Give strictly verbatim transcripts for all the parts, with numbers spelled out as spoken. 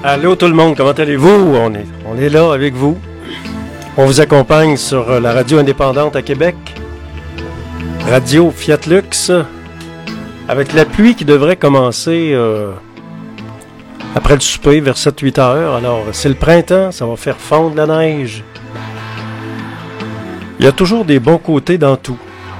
Allô tout le monde, comment allez-vous? On est, on est là avec vous. On vous accompagne sur la radio indépendante à Québec. Radio Fiat Lux. Avec la pluie qui devrait commencer euh, après le souper vers sept huit heures. Alors, c'est le printemps, ça va faire fondre la neige. Il y a toujours des bons côtés dans tout.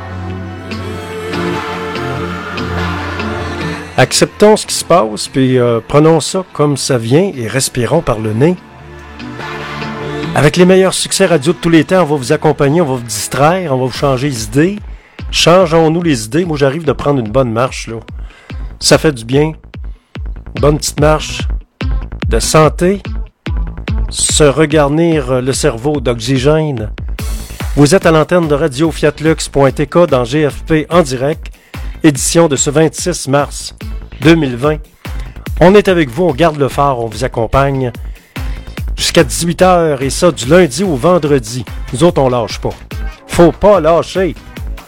Acceptons ce qui se passe, puis euh, prenons ça comme ça vient et respirons par le nez. Avec les meilleurs succès radio de tous les temps, on va vous accompagner, on va vous distraire, on va vous changer les idées. Changeons-nous les idées. Moi, j'arrive de prendre une bonne marche, là. Ça fait du bien. Bonne petite marche de santé. Se regarnir le cerveau d'oxygène. Vous êtes à l'antenne de radio fiat lux point t k dans G F P en direct. Édition de ce vingt-six mars deux mille vingt. On est avec vous, on garde le phare, on vous accompagne jusqu'à dix-huit heures et ça du lundi au vendredi. Nous autres, on lâche pas. Faut pas lâcher.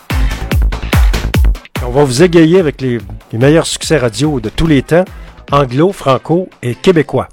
On va vous égayer avec les, les meilleurs succès radio de tous les temps, anglo, franco et québécois.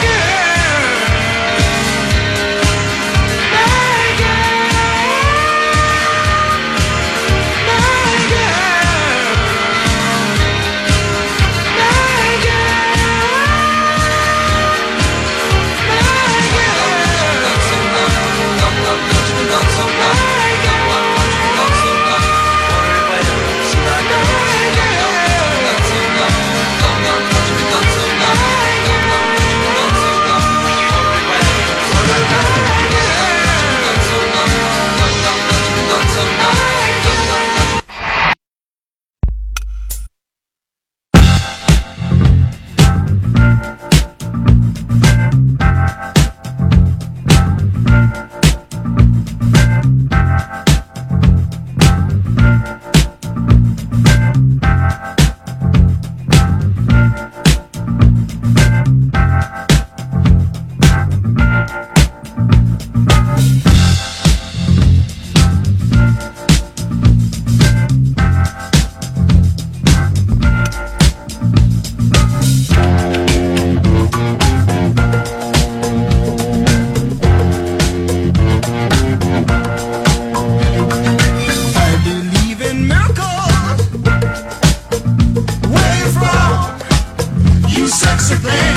Bye.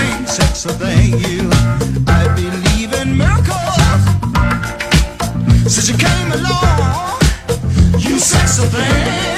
thing, sex a thing, you. I believe in miracles. Since you came along, you sex a thing.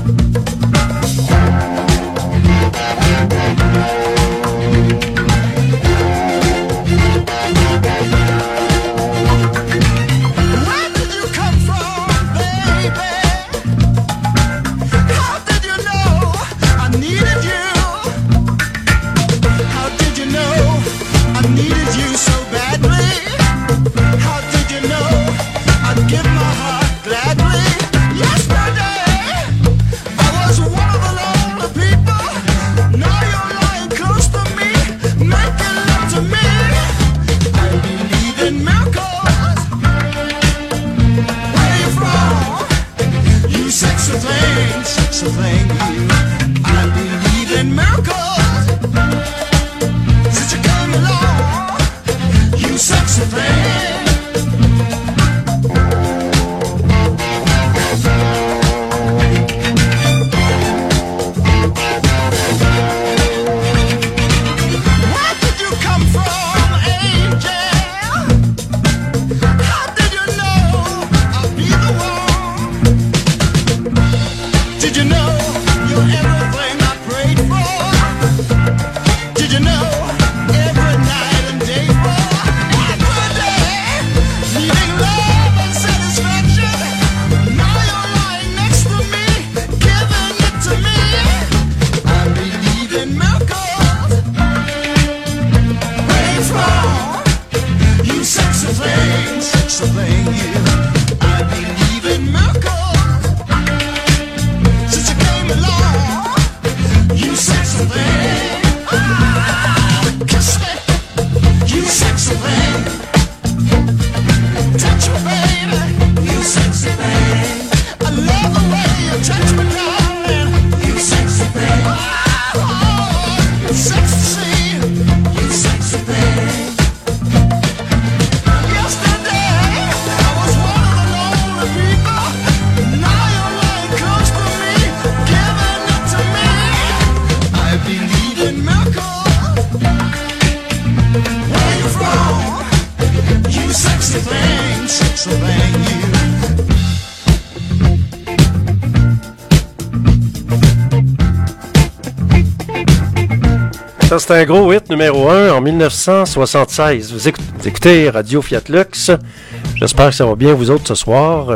Ça, c'est un gros hit numéro un en dix-neuf cent soixante-seize. Vous écoutez Radio Fiat Lux. J'espère que ça va bien vous autres ce soir.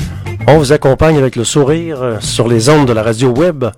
On vous accompagne avec le sourire sur les ondes de la radio web.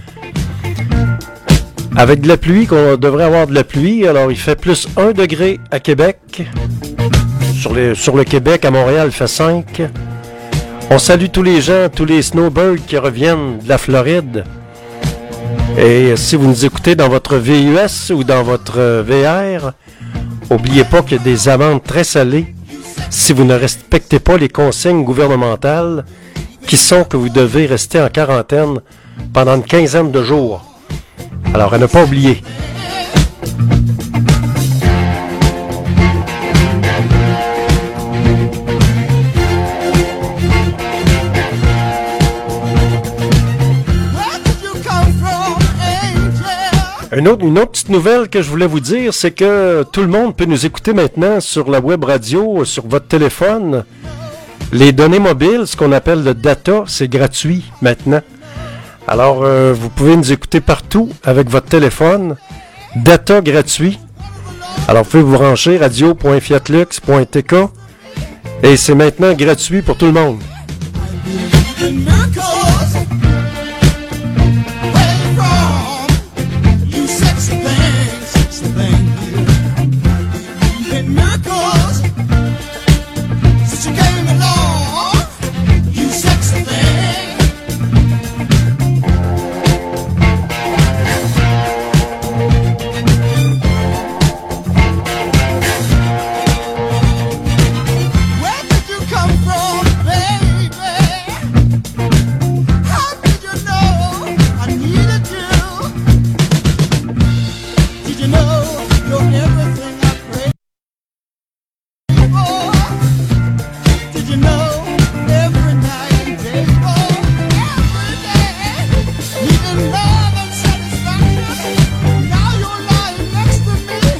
Avec de la pluie, qu'on devrait avoir de la pluie. Alors, il fait plus un degré à Québec. Sur, les, sur le Québec, à Montréal, il fait cinq. On salue tous les gens, tous les snowbirds qui reviennent de la Floride. Et si vous nous écoutez dans votre V U S ou dans votre V R, n'oubliez pas qu'il y a des amendes très salées si vous ne respectez pas les consignes gouvernementales qui sont que vous devez rester en quarantaine pendant une quinzaine de jours. Alors, à ne pas oublier. Une autre, une autre petite nouvelle que je voulais vous dire, c'est que tout le monde peut nous écouter maintenant sur la web radio, sur votre téléphone. Les données mobiles, ce qu'on appelle le data, c'est gratuit maintenant. Alors, euh, vous pouvez nous écouter partout avec votre téléphone. Data gratuit. Alors, vous pouvez vous brancher radio point fiatlux point t k et c'est maintenant gratuit pour tout le monde. Love and satisfaction. Now you're lying next to me.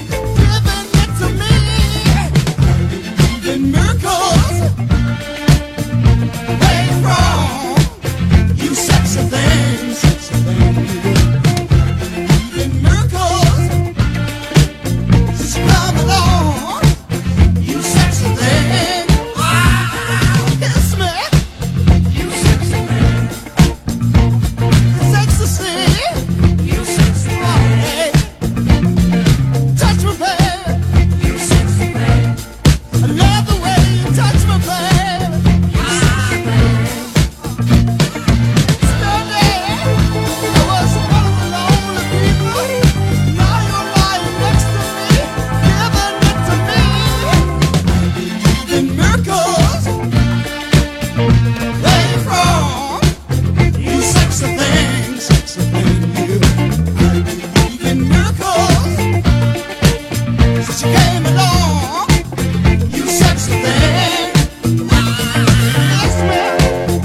you came along, you sexy thing. Yes, ma'am.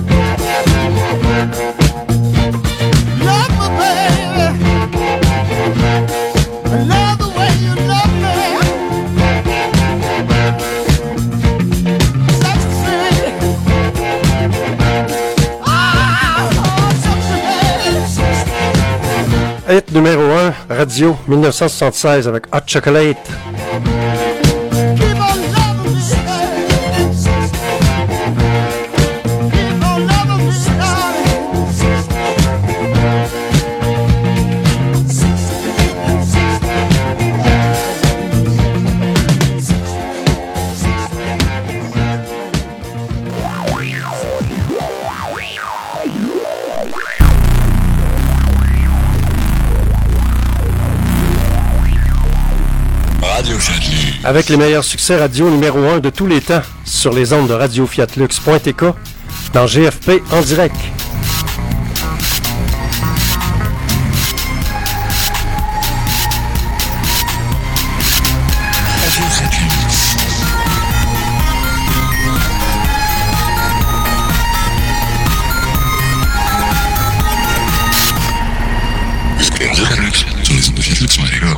Love me, baby. I love the way you love me. Sexy thing. Ah, sexy thing. Hit numéro un, Radio dix-neuf cent soixante-seize avec Hot Chocolate. Keep on loving me, baby. Keep on loving me, darling. Radio Fiat-Lux. Avec les meilleurs succès radio numéro un de tous les temps sur les ondes de radio fiat lux point t k dans G F P en direct. Radio Fiat-Lux. Radio Fiat-Lux sur les ondes de Fiat-Lux point t k.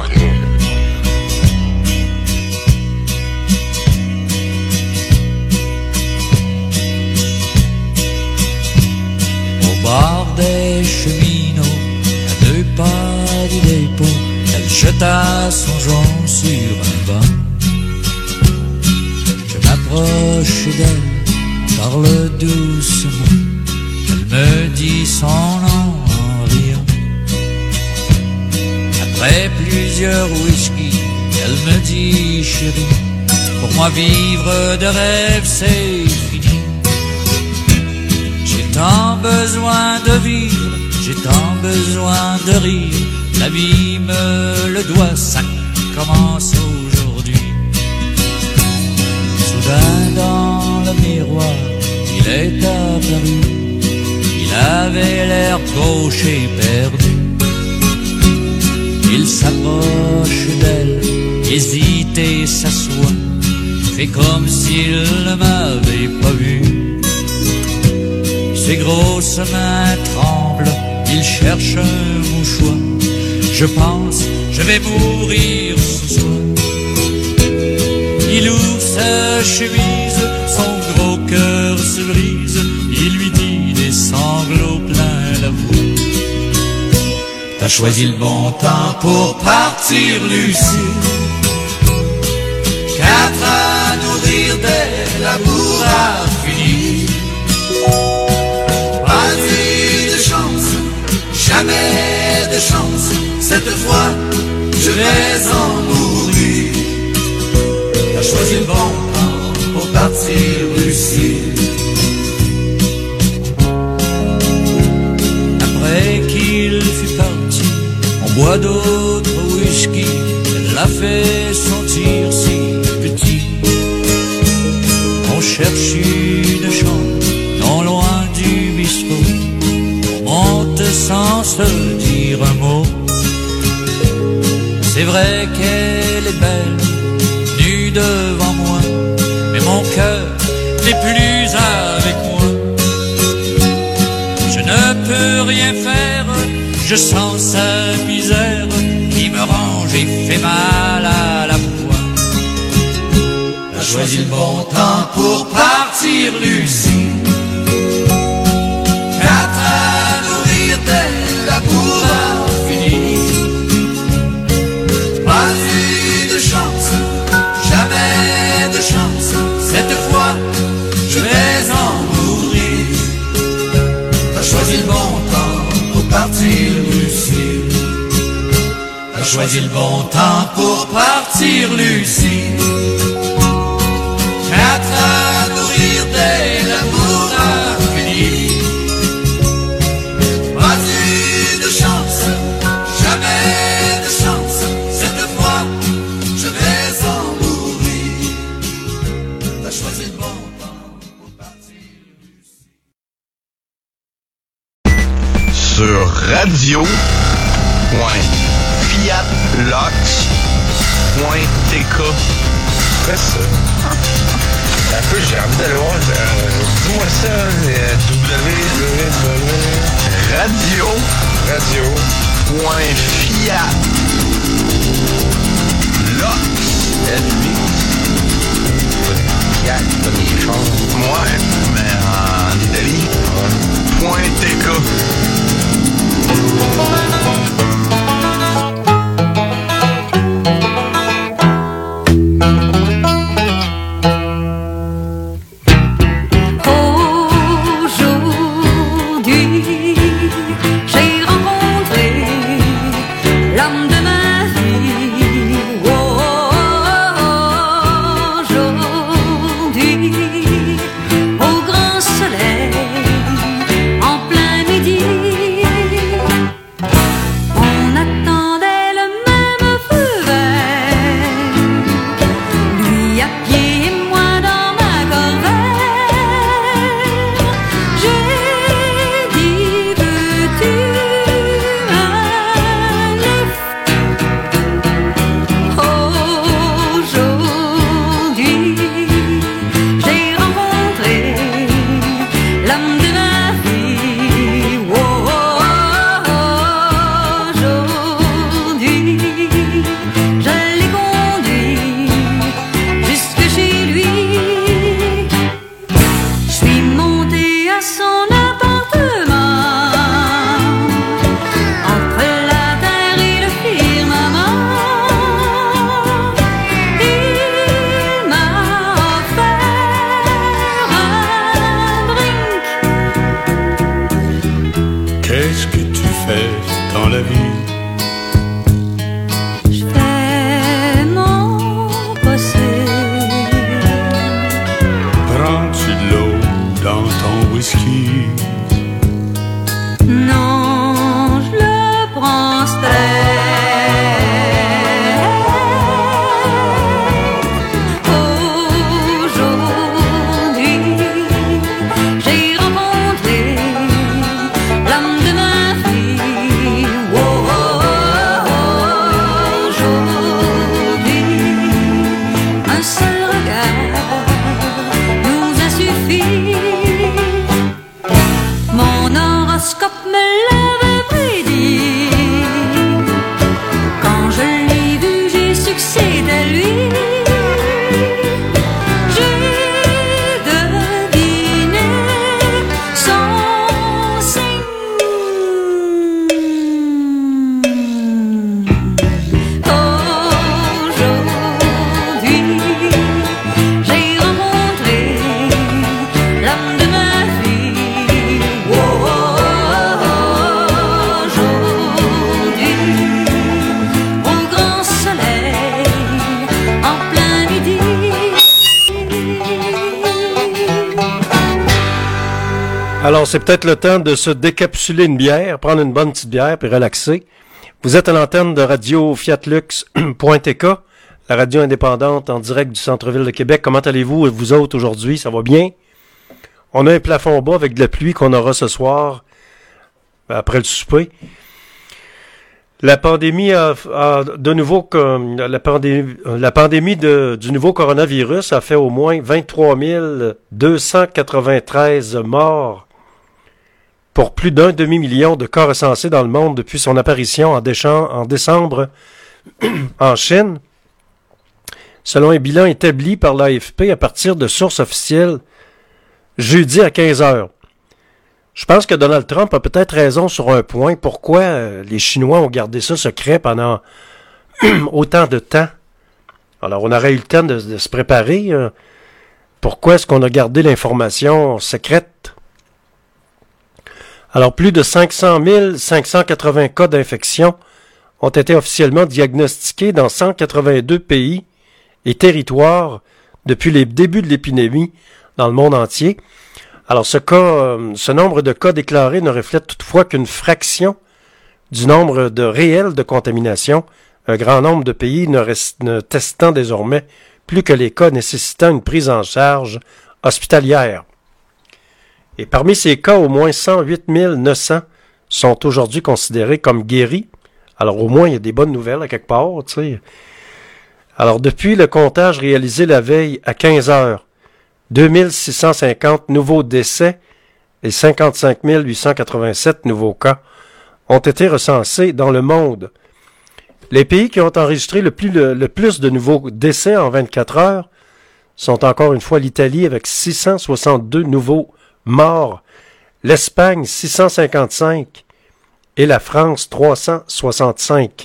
Bord des cheminots, à deux pas du dépôt, elle jeta son jonc sur un banc. Je m'approche d'elle, parle doucement, elle me dit son nom en riant. Après plusieurs whisky, elle me dit chérie, pour moi vivre de rêve c'est fini. J'ai tant besoin de vivre, j'ai tant besoin de rire, la vie me le doit, ça commence aujourd'hui. Soudain dans le miroir, il est apparu, il avait l'air gauche et perdu. Il s'approche d'elle, hésite et s'assoit, fait comme s'il ne m'avait pas vu. Ses grosses mains tremblent, il cherche un mouchoir. Je pense, je vais mourir ce soir. Il ouvre sa chemise, son gros cœur se brise. Il lui dit des sanglots plein la voix. T'as choisi le bon temps pour partir, Lucie. Quatre à nourrir dès l'amour a fini. Jamais de chance, cette fois je vais en mourir. T'as choisi le bon temps pour partir, Lucie. Après qu'il fut parti, on boit d'autres whisky. Elle l'a fait sentir si petit. On cherche une chambre non loin du bistrot. Monte sans se dire un mot. C'est vrai qu'elle est belle, nue devant moi, mais mon cœur n'est plus avec moi. Je ne peux rien faire, je sens sa misère qui me range et fait mal à la fois. T'as choisi le bon temps pour partir, Lucie. L'amour a fini. Pas eu de chance, jamais de chance. Cette fois, je vais en mourir. T'as choisi le bon temps pour partir, Lucie. T'as choisi le bon temps pour partir, Lucie. Quatre à nourrir dès l'amour a fini. sur radio point fiat lux point T K. Quoi ça? Un peu, j'ai envie d'aller voir. Euh, dis-moi ça, euh, W W Radio. Radio. Point Fiat. Lux. L V. Fiat, pas des chars. Ouais, mais en Italie. Ouais. Point T K. Alors, c'est peut-être le temps de se décapsuler une bière, prendre une bonne petite bière puis relaxer. Vous êtes à l'antenne de radio fiatlux point t k, la radio indépendante en direct du centre-ville de Québec. Comment allez-vous, vous autres, aujourd'hui? Ça va bien? On a un plafond bas avec de la pluie qu'on aura ce soir, après le souper. La pandémie a, a de nouveau, la pandémie, la pandémie de, du nouveau coronavirus a fait au moins vingt-trois mille deux cent quatre-vingt-treize morts pour plus d'un demi-million de cas recensés dans le monde depuis son apparition en, décembre, en décembre en Chine, selon un bilan établi par l'A F P à partir de sources officielles jeudi à quinze heures. Je pense que Donald Trump a peut-être raison sur un point. Pourquoi les Chinois ont gardé ça secret pendant autant de temps? Alors, on aurait eu le temps de, de se préparer. Pourquoi est-ce qu'on a gardé l'information secrète? Alors, plus de cinq cent mille cinq cent quatre-vingts cas d'infection ont été officiellement diagnostiqués dans cent quatre-vingt-deux pays et territoires depuis les débuts de l'épidémie dans le monde entier. Alors, ce cas, ce nombre de cas déclarés ne reflète toutefois qu'une fraction du nombre de réels de contamination, un grand nombre de pays ne, rest, ne testant désormais plus que les cas nécessitant une prise en charge hospitalière. Et parmi ces cas, au moins cent huit mille neuf cents sont aujourd'hui considérés comme guéris. Alors, au moins, il y a des bonnes nouvelles à quelque part, tu sais. Alors, depuis le comptage réalisé la veille à quinze heures, deux mille six cent cinquante nouveaux décès et cinquante-cinq mille huit cent quatre-vingt-sept nouveaux cas ont été recensés dans le monde. Les pays qui ont enregistré le plus, le, le plus de nouveaux décès en vingt-quatre heures sont encore une fois l'Italie avec six cent soixante-deux nouveaux morts, l'Espagne six cent cinquante-cinq et la France trois cent soixante-cinq.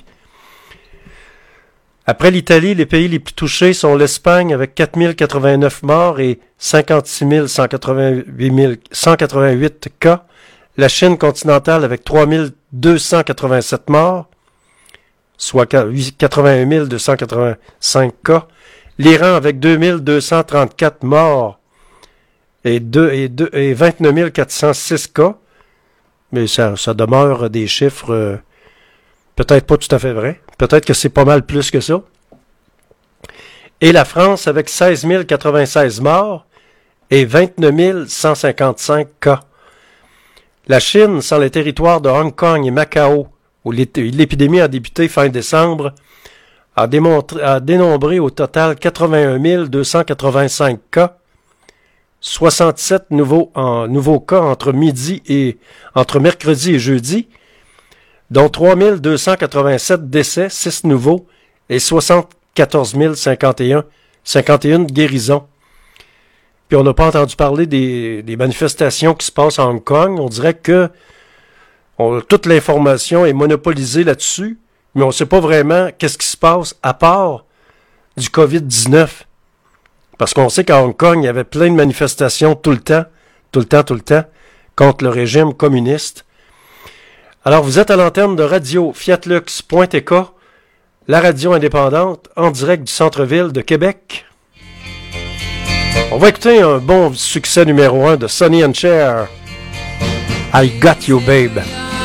Après l'Italie, les pays les plus touchés sont l'Espagne avec quatre mille quatre-vingt-neuf morts et cinquante-six mille cent quatre-vingt-huit cas, la Chine continentale avec trois mille deux cent quatre-vingt-sept morts, soit quatre-vingt-un mille deux cent quatre-vingt-cinq cas, l'Iran avec deux mille deux cent trente-quatre morts et, deux, et, deux, et vingt-neuf mille quatre cent six cas, mais ça, ça demeure des chiffres euh, peut-être pas tout à fait vrais, peut-être que c'est pas mal plus que ça. Et la France avec seize mille quatre-vingt-seize morts et vingt-neuf mille cent cinquante-cinq cas. La Chine, sans les territoires de Hong Kong et Macao, où l'épidémie a débuté fin décembre, a, démontré, a dénombré au total quatre-vingt-un mille deux cent quatre-vingt-cinq cas, soixante-sept nouveaux, en, nouveaux cas entre midi et entre mercredi et jeudi, dont trois mille deux cent quatre-vingt-sept décès, six nouveaux et soixante-quatorze mille cinquante et un, cinquante et une guérisons. Puis on n'a pas entendu parler des, des manifestations qui se passent à Hong Kong. On dirait que on, toute l'information est monopolisée là-dessus, mais on ne sait pas vraiment qu'est-ce qui se passe à part du covid dix-neuf. Parce qu'on sait qu'à Hong Kong, il y avait plein de manifestations tout le temps, tout le temps, tout le temps, contre le régime communiste. Alors, vous êtes à l'antenne de radio fiatlux point t k, la radio indépendante, en direct du centre-ville de Québec. On va écouter un bon succès numéro un de Sonny and Cher, I Got You Babe.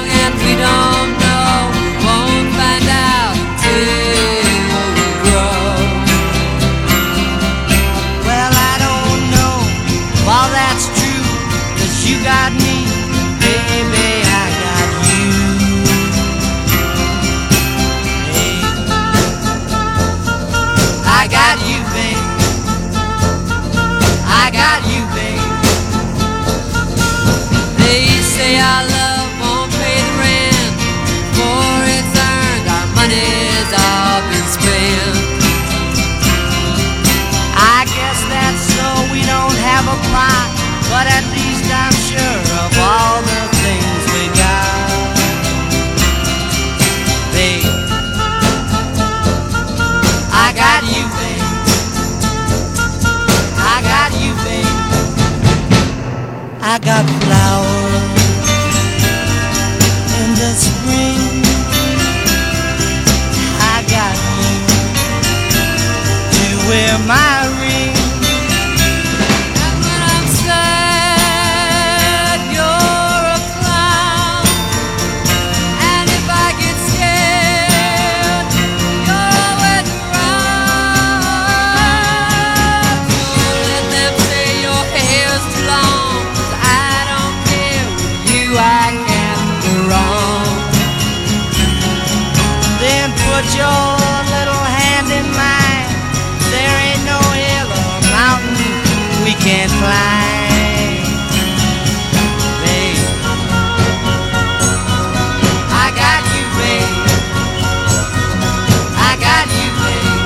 Our love won't pay the rent, for it's earned, our money's all been spent. I guess that's so we don't have a plot, but at least I'm sure of all the things we got. Babe, I got you, babe. I got you, babe. I got flowers in the spring. I got you to wear my ring. And when I'm sad, you're a clown. And if I get scared, you're always around. Don't let them say your hair's too long, 'cause I don't care. With you I can't go wrong. Then put your little hand in mine. There ain't no hill or mountain we can't climb. Babe, I got you, babe. I got you, babe.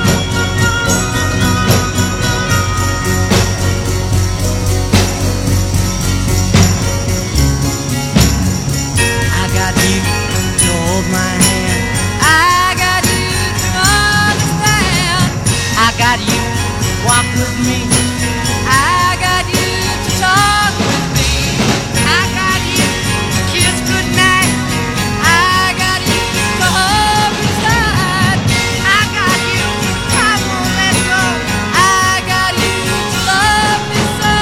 I got you to hold my hand. I got you to understand. I got you to walk with me. I got you to talk with me. I got you to kiss goodnight. I got you to hold me tight. I got you to I won't let go. I got you to love me so.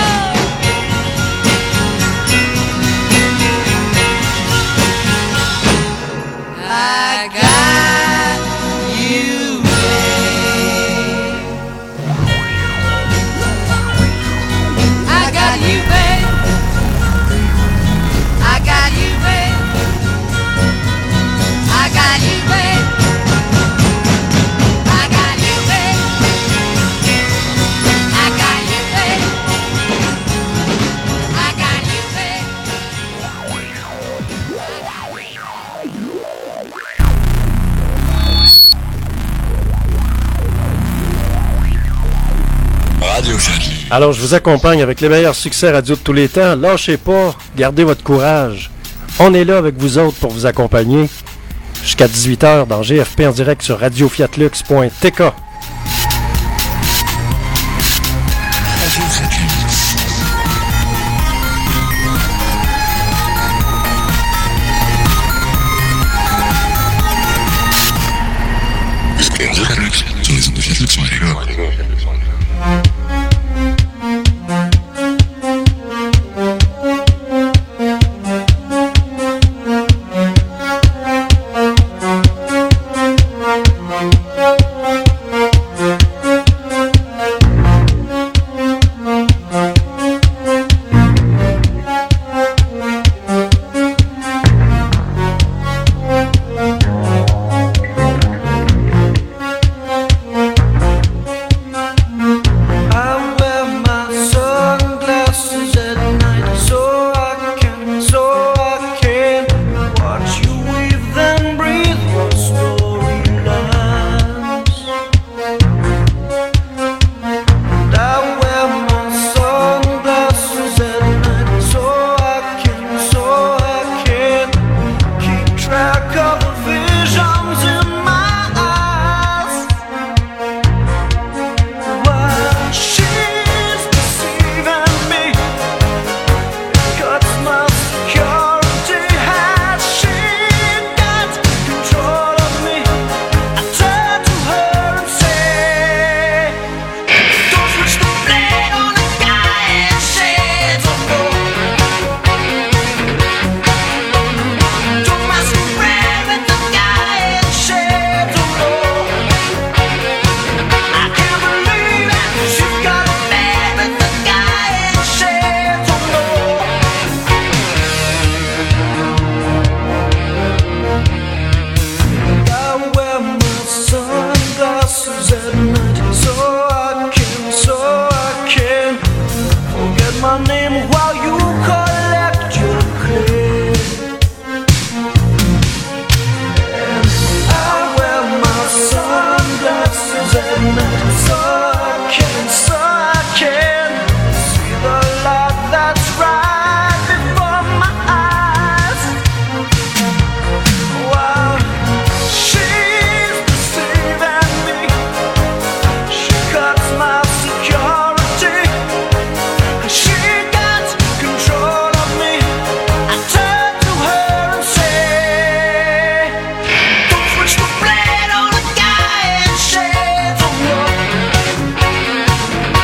I got you, babe. Radio Fiat Lux. Alors, je vous accompagne avec les meilleurs succès radio de tous les temps. Lâchez pas, gardez votre courage. On est là avec vous autres pour vous accompagner jusqu'à dix-huit heures dans G F P en direct sur radio fiat lux point t k. Radio Fiat Lux. Radio Fiat Lux sur les ondes de Fiat Lux point t k. Don't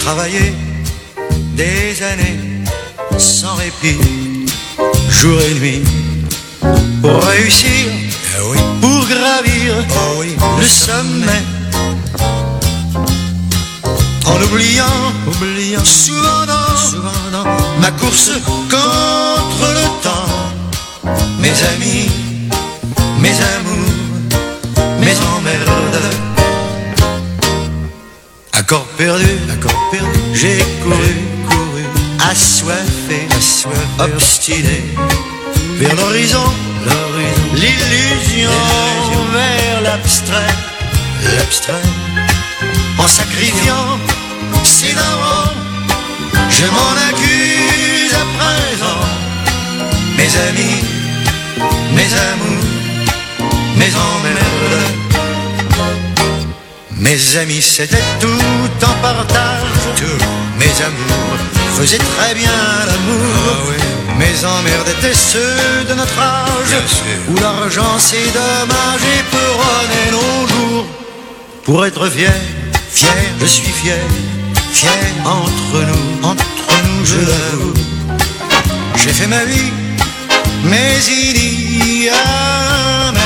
travaillé des années sans répit, jour et nuit, pour réussir, eh oui, pour gravir, oh oui, le sommet. En oubliant, oubliant, souvent dans, souvent dans ma course contre le temps, mes amis, mes amours, mes emmerdes. Accord perdu, accord perdu, j'ai couru, couru, assoiffé, assoiffé, obstiné, vers l'horizon, l'horizon, l'illusion, vers l'abstrait, l'abstrait, en sacrifiant ses darons, je m'en accuse à présent, mes amis, mes amours, mes emmerdes. Mes amis c'était tout en partage, tout. Mes amours faisaient très bien l'amour, ah oui. Mes emmerdes étaient ceux de notre âge, où l'argent c'est dommage et peut nos jours. Pour être fier, fier, je suis fier, fier entre nous, entre nous je l'avoue. J'ai fait ma vie, mais il y a mais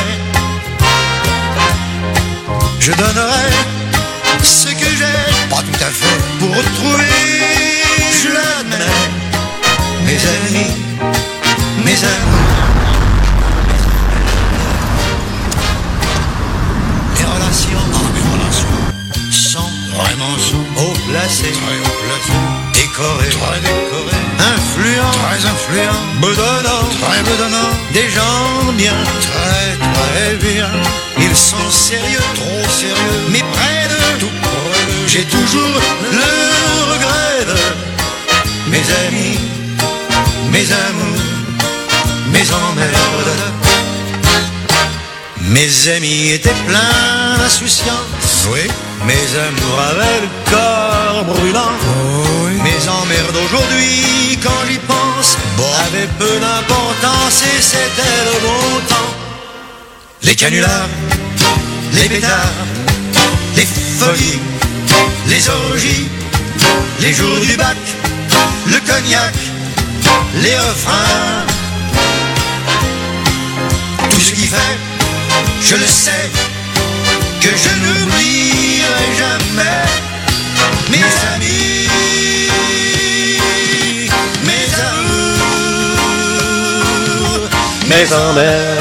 je donnerai ce que j'ai, pas tout à fait, pour retrouver, je l'admets, mes amis, mes amours. Les relations, oh, mes relations sont vraiment sont haut placées, très haut placées, décorées, très décorées, influents, très influents, bedonnants, très bedonnants, des gens bien, très très bien. Ils sont sérieux, trop sérieux, mais près de tout près de j'ai toujours le regret de mes amis, mes amours, mes emmerdes. Mes amis étaient pleins d'insouciance, oui. Mes amours avaient le corps brûlant, oh, oui. Mes emmerdes aujourd'hui, quand j'y pense, bon. Avaient peu d'importance et c'était le bon temps. Les canulars, les pétards, les folies, les orgies, les jours du bac, le cognac, les refrains. Tout ce qui fait, je le sais, que je n'oublierai jamais mes amis, mes amours, mes emmerdes.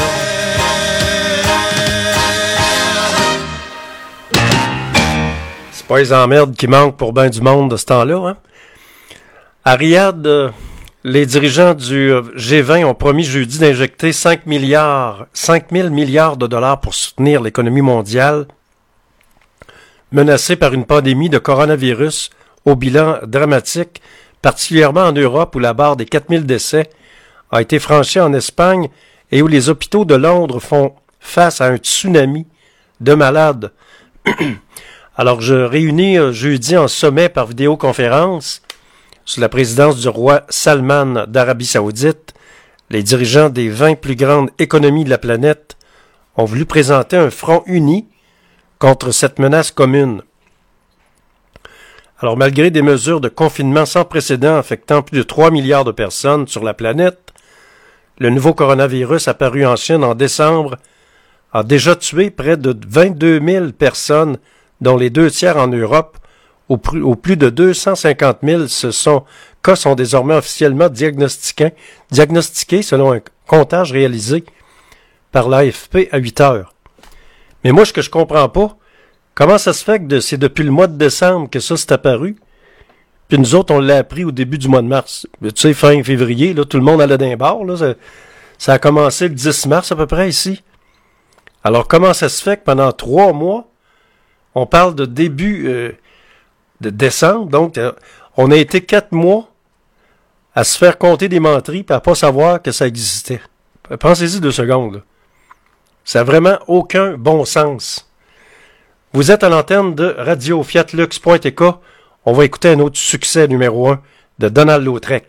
Pas les emmerdes qui manquent pour ben du monde de ce temps-là. Hein? À Riyad, euh, les dirigeants du G vingt ont promis jeudi d'injecter cinq milliards, cinq mille milliards de dollars pour soutenir l'économie mondiale menacée par une pandémie de coronavirus au bilan dramatique, particulièrement en Europe où la barre des quatre mille décès a été franchie en Espagne et où les hôpitaux de Londres font face à un tsunami de malades. Alors, je réunis euh, jeudi en sommet par vidéoconférence, sous la présidence du roi Salman d'Arabie Saoudite. Les dirigeants des vingt plus grandes économies de la planète ont voulu présenter un front uni contre cette menace commune. Alors, malgré des mesures de confinement sans précédent affectant plus de trois milliards de personnes sur la planète, le nouveau coronavirus apparu en Chine en décembre a déjà tué près de vingt-deux mille personnes, dont les deux tiers en Europe, au plus, au plus de deux cent cinquante mille ce sont, cas sont désormais officiellement diagnostiqués, diagnostiqués selon un comptage réalisé par l'A F P à huit heures. Mais moi, ce que je comprends pas, comment ça se fait que de, c'est depuis le mois de décembre que ça s'est apparu, puis nous autres, on l'a appris au début du mois de mars. Tu sais, fin février, là, tout le monde allait d'un bar, là, ça, ça a commencé le dix mars à peu près ici. Alors, comment ça se fait que pendant trois mois, on parle de début euh, de décembre, donc euh, on a été quatre mois à se faire compter des menteries et à pas savoir que ça existait. Pensez-y deux secondes. Là. Ça n'a vraiment aucun bon sens. Vous êtes à l'antenne de radio fiat lux point t k. On va écouter un autre succès numéro un de Donald Lautrec.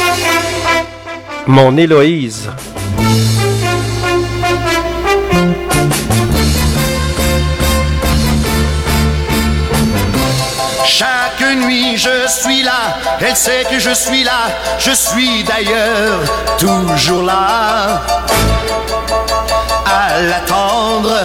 Mon Héloïse. Chaque nuit je suis là, elle sait que je suis là, je suis d'ailleurs toujours là, à l'attendre.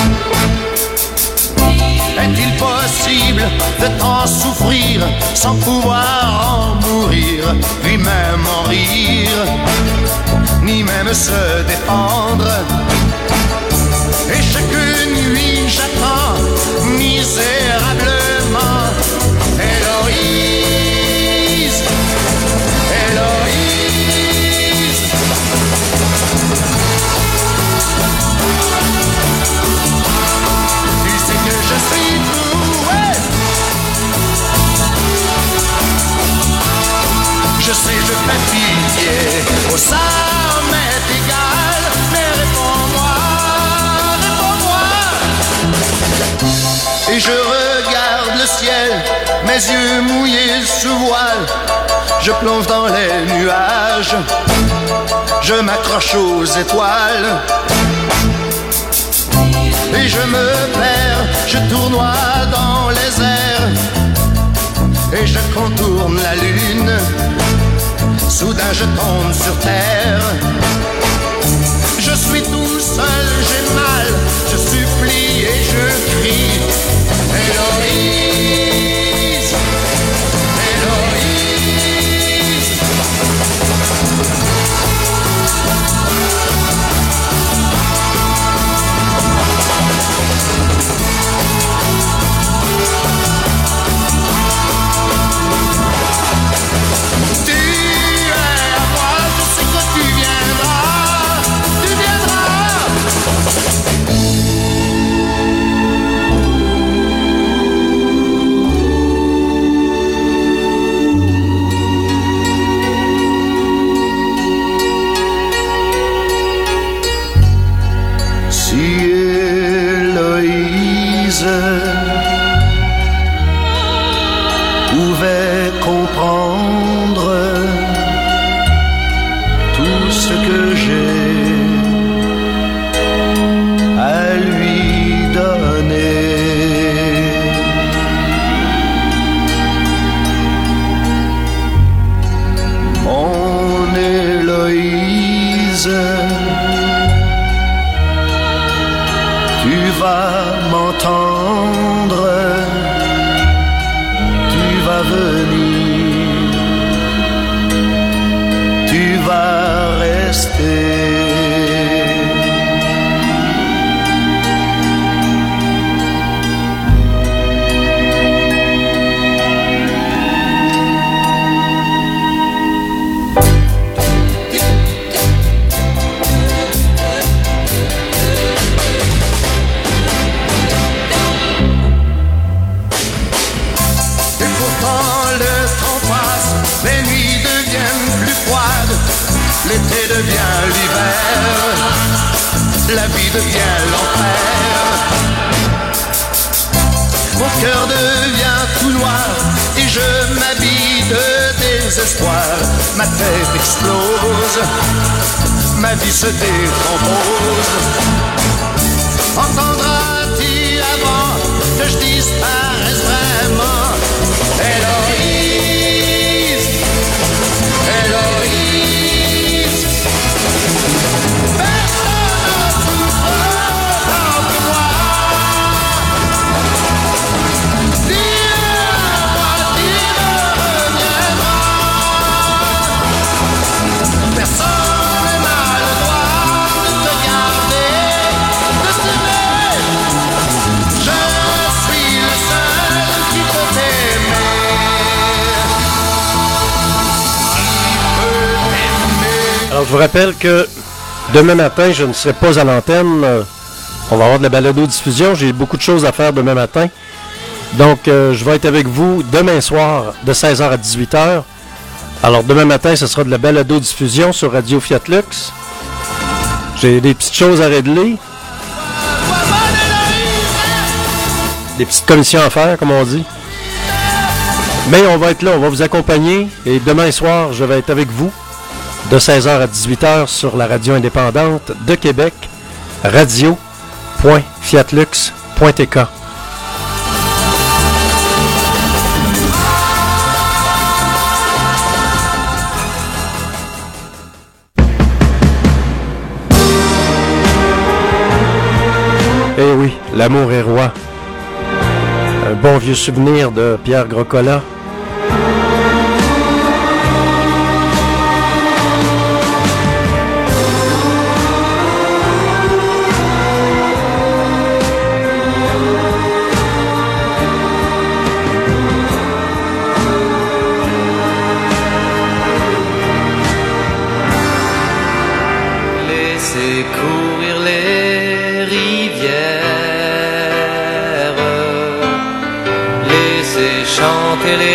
Est-il possible de tant souffrir sans pouvoir en mourir, puis même en rire, ni même se défendre? Et chaque nuit j'attends misérablement Héloïse, Héloïse. Tu sais que je suis doué, je sais, je fais pitié, oh ça m'est égal, mais réponds-moi, réponds-moi. Et je regarde le ciel, mes yeux mouillés sous voile, je plonge dans les nuages, je m'accroche aux étoiles. Et je me perds, je tournoie dans les airs, et je contourne la lune, soudain je tombe sur terre. Je suis tout seul, j'ai mal, je supplie et je crie Héloïse, Héloïse. Tu es à moi, je sais que tu viendras, tu viendras. Si Héloïse pouvait comprendre tout ce que j'ai à lui donner, mon Héloïse, tu vas m'entendre, tu vas venir, tu vas rester. Et pourtant le temps passe, les nuits deviennent plus froides, l'été devient l'hiver, la vie devient l'enfer. Mon cœur devient tout noir et je m'habille de désespoir. Ma tête explose, ma vie se décompose. Entendras-tu avant que je disparaisse vraiment? Héloïse, Héloïse. Personne ne souffre tant que moi. Dis-le-moi, tu me reviendras. Personne n'a le droit de te garder, de t'aimer. Je suis le seul qui peut t'aimer. Alors, je vous rappelle que demain matin, je ne serai pas à l'antenne. Euh, On va avoir de la balado-diffusion. J'ai beaucoup de choses à faire demain matin. Donc, euh, je vais être avec vous demain soir de seize heures à dix-huit heures. Alors, demain matin, ce sera de la balado-diffusion sur Radio Fiat Lux. J'ai des petites choses à régler. Des petites commissions à faire, comme on dit. Mais on va être là, on va vous accompagner. Et demain soir, je vais être avec vous de seize heures à dix-huit heures sur la radio indépendante de Québec, radio point fiatlux point t k. L'amour est roi. Un bon vieux souvenir de Pierre Grocola. Laissez courir les rivières, laissez chanter les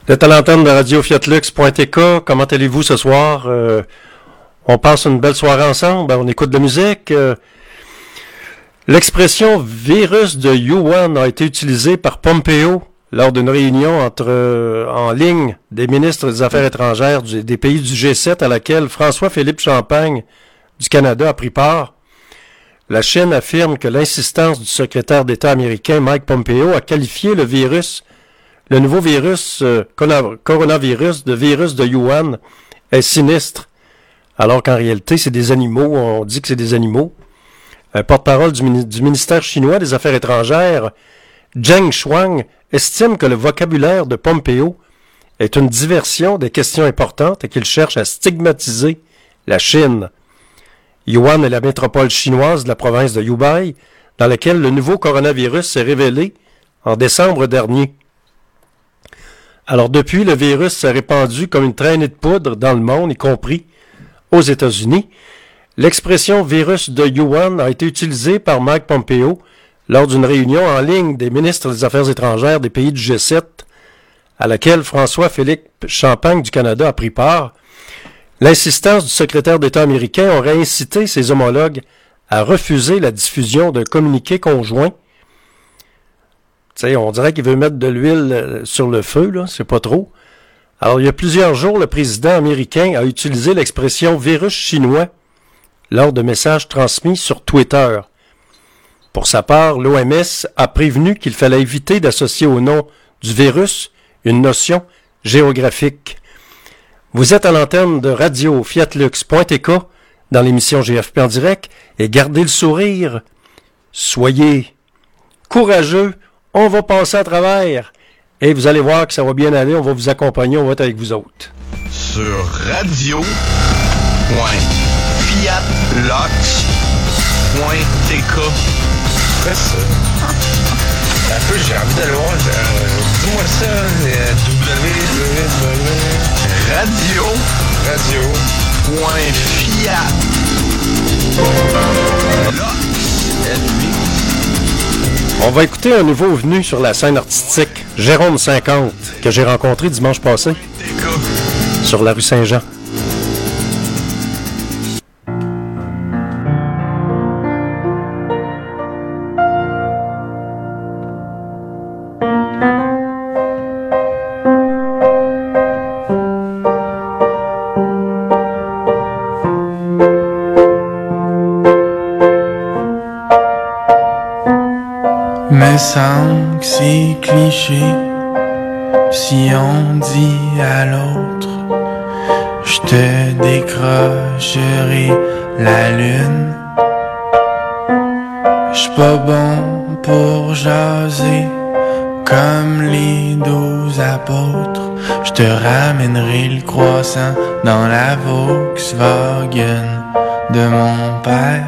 Vous êtes à l'antenne de Radio Fiat Lux point T K. Comment allez-vous ce soir? Euh, on passe une belle soirée ensemble. On écoute de la musique. Euh, l'expression virus de Wuhan a été utilisée par Pompeo lors d'une réunion entre euh, en ligne des ministres des Affaires étrangères du, des pays du G sept à laquelle François-Philippe Champagne du Canada a pris part. La Chine affirme que l'insistance du secrétaire d'État américain Mike Pompeo a qualifié le virus Le nouveau virus, euh, coronavirus, de virus de Wuhan, est sinistre, alors qu'en réalité, c'est des animaux, on dit que c'est des animaux. Un porte-parole du, mini- du ministère chinois des Affaires étrangères, Zheng Shuang, estime que le vocabulaire de Pompeo est une diversion des questions importantes et qu'il cherche à stigmatiser la Chine. Wuhan est la métropole chinoise de la province de Hubei, dans laquelle le nouveau coronavirus s'est révélé en décembre dernier. Alors depuis, le virus s'est répandu comme une traînée de poudre dans le monde, y compris aux États-Unis. L'expression virus de Wuhan a été utilisée par Mike Pompeo lors d'une réunion en ligne des ministres des Affaires étrangères des pays du G sept, à laquelle François-Philippe Champagne du Canada a pris part. L'insistance du secrétaire d'État américain aurait incité ses homologues à refuser la diffusion d'un communiqué conjoint. T'sais, on dirait qu'il veut mettre de l'huile sur le feu, là, c'est pas trop. Alors, il y a plusieurs jours, le président américain a utilisé l'expression « virus chinois » lors de messages transmis sur Twitter. Pour sa part, l'O M S a prévenu qu'il fallait éviter d'associer au nom du virus une notion géographique. Vous êtes à l'antenne de Radio Fiat Lux point T K dans l'émission G F P en direct et gardez le sourire. Soyez courageux. On va passer à travers et vous allez voir que ça va bien aller. On va vous accompagner, on va être avec vous autres. Sur radio point fiat lux point T K. Après ça. Un peu, j'ai envie d'aller voir. Euh, dis-moi ça, euh, www. Radio. Radio. Point fiat. Lux. L V. On va écouter un nouveau venu sur la scène artistique, Jérôme cinquante, que j'ai rencontré dimanche passé sur la rue Saint-Jean. Me semble que c'est cliché si on dit à l'autre je te décrocherai la lune. J'suis pas bon pour jaser comme les douze apôtres. Je te ramènerai le croissant dans la Volkswagen de mon père.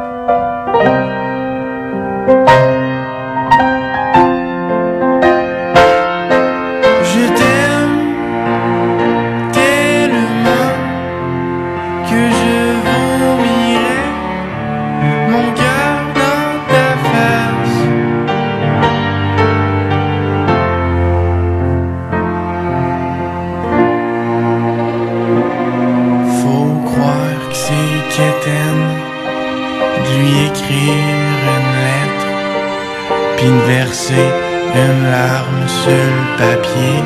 Une larme sur le papier.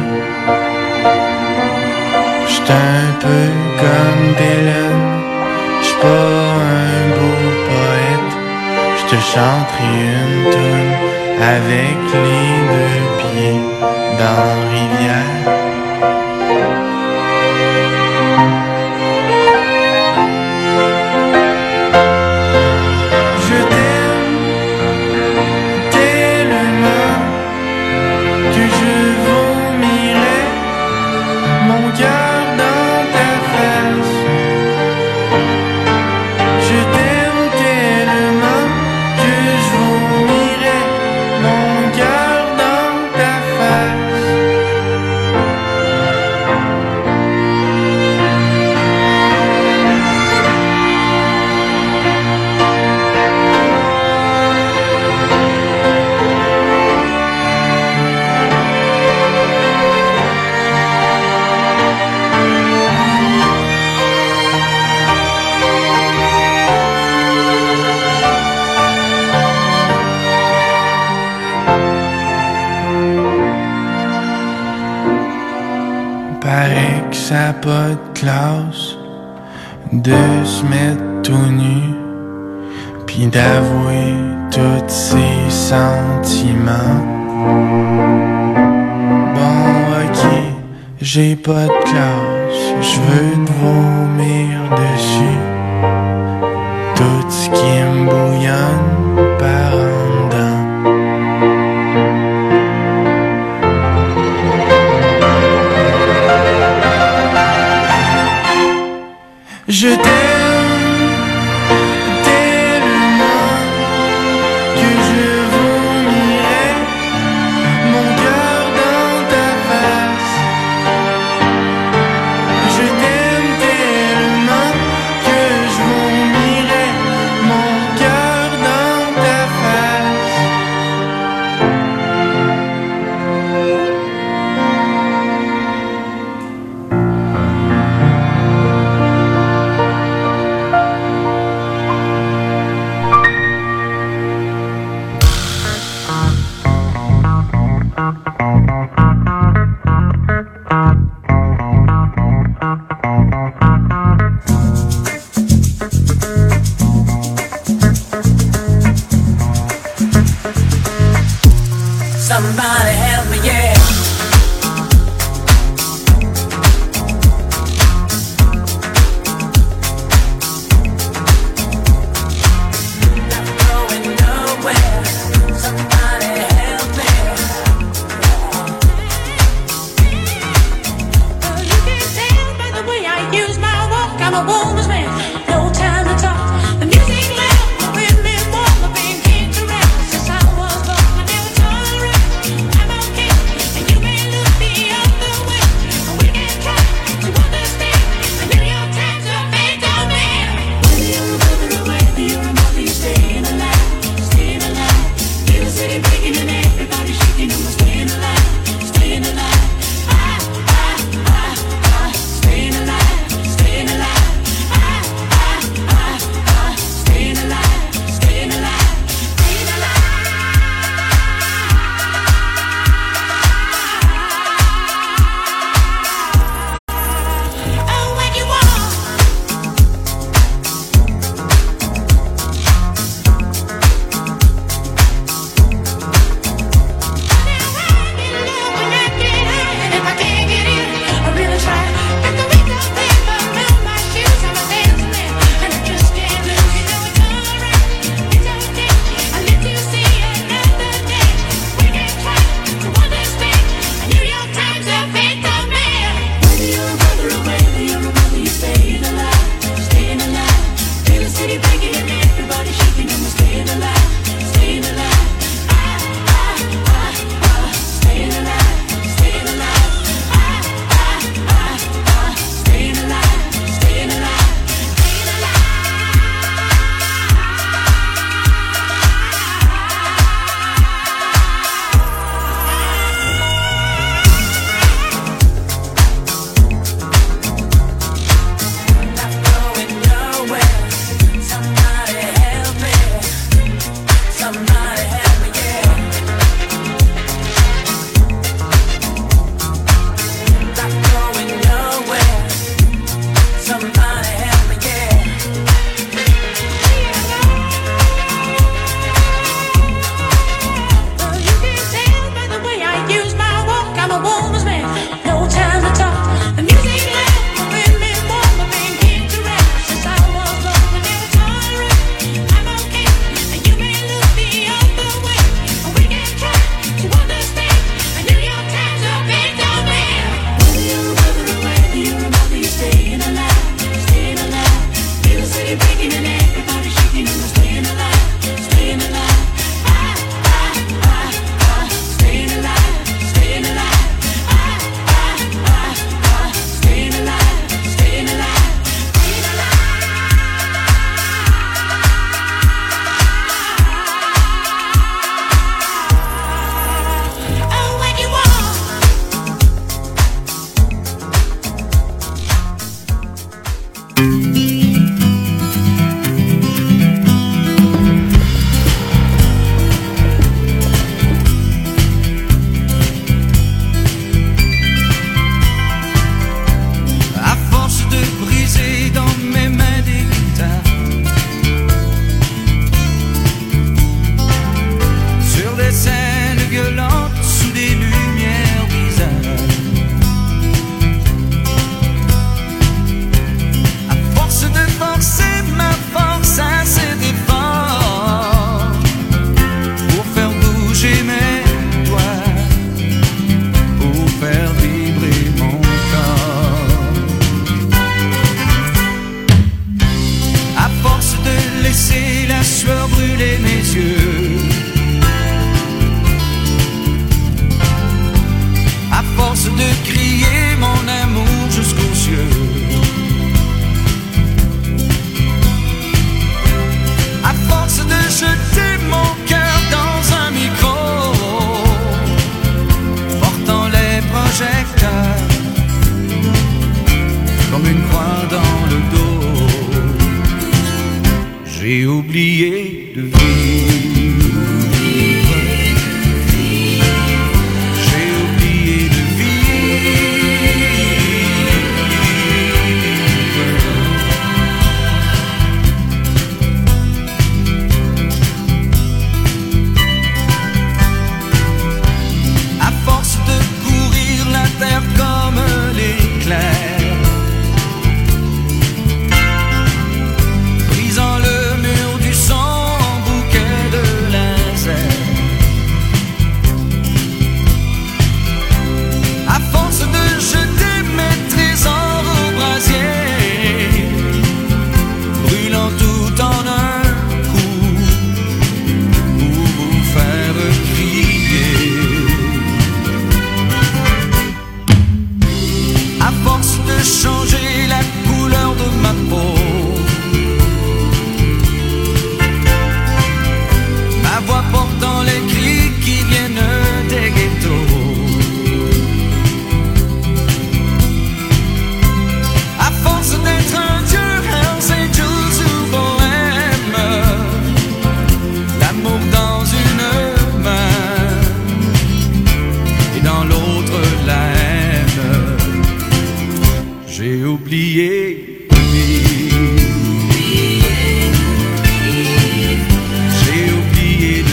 J'suis un peu comme Dylan, j'suis pas un beau poète. J'te chanterai une toune avec les deux pieds dans rivière. pas de classe, de se mettre tout nu, puis d'avouer tous ses sentiments. Bon, ok, j'ai pas de classe, je veux te vomir dessus. Tout ce qui me bouillonne par en dedans. Je t'aime tellement que je vomirai mon cœur dans ta face. Je t'aime tellement que je vomirai mon cœur dans ta face. sueur brûlait mes yeux. À force de crier mon amour jusqu'aux cieux, à force de jeter mon cœur dans un micro, portant les projecteurs comme une croix dans le dos, j'ai oublié de vivre. J'ai oublié de à force de courir la terre comme l'éclair, brisant le mur du sang en bouquet de laser. À force de jeter mes trésors au brasier, brûlant tout en un coup pour vous faire crier. À force de changer la couleur de ma peau, ma voix portant les cris qui viennent des ghettos, à force d'être un dieu Hells Angels ou bohème, l'amour dans une main et dans l'autre la haine, j'ai oublié de vivre. J'ai oublié de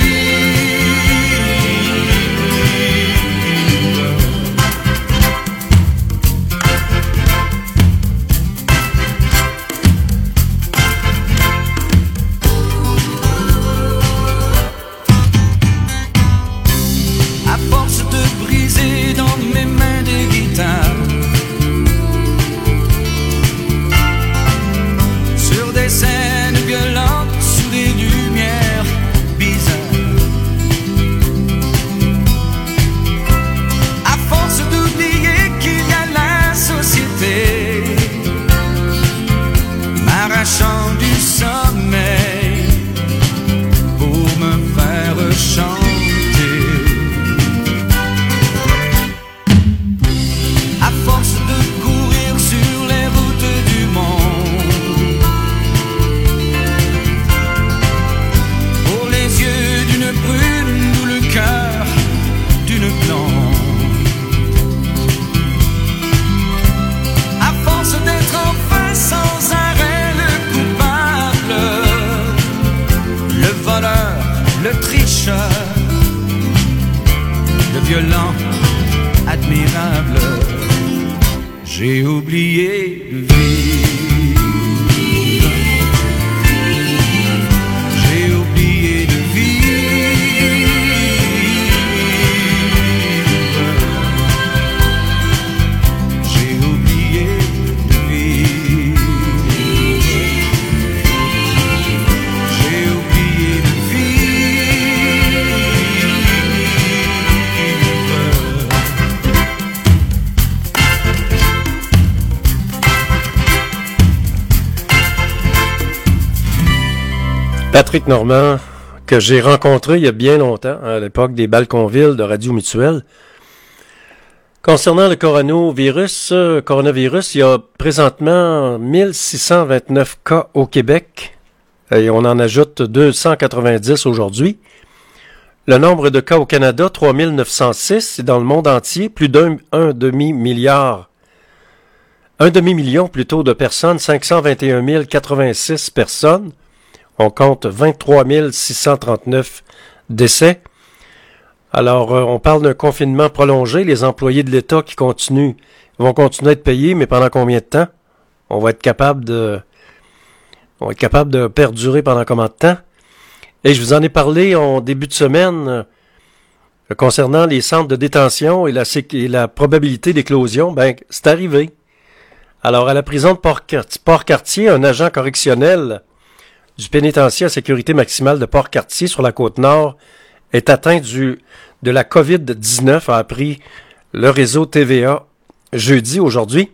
à force de briser dans mes mains des guitares, sur des scènes violentes, sous des lumières bizarres, à force d'oublier qu'il y a la société, m'arrachant du sommeil pour me faire chanter. À force de courir sur les routes du monde, pour les yeux d'une brune ou le cœur d'une blonde, à force d'être enfin sans arrêt le coupable, le voleur, le tricheur, le violent admirable, j'ai oublié de vivre. J'ai oublié de vivre. J'ai oublié de vivre. J'ai oublié de Patrick Normand, que j'ai rencontré il y a bien longtemps, à l'époque des Balconville de Radio Mutuelle. Concernant le coronavirus, euh, coronavirus, il y a présentement mille six cent vingt-neuf cas au Québec et on en ajoute deux cent quatre-vingt-dix aujourd'hui. Le nombre de cas au Canada, trois mille neuf cent six, et dans le monde entier, plus d'un un demi-milliard, un demi-million plutôt de personnes, cinq cent vingt et un mille quatre-vingt-six personnes. On compte vingt-trois mille six cent trente-neuf décès. Alors, euh, on parle d'un confinement prolongé. Les employés de l'État qui continuent vont continuer à être payés, mais pendant combien de temps? On va être capable de, on va être capable de perdurer pendant combien de temps? Et je vous en ai parlé en début de semaine euh, concernant les centres de détention et la, et la probabilité d'éclosion. Ben, c'est arrivé. Alors, à la prison de Port-Cartier, un agent correctionnel du pénitencier à sécurité maximale de Port-Cartier sur la Côte-Nord est atteint du, de la covid dix-neuf, a appris le réseau T V A jeudi, aujourd'hui.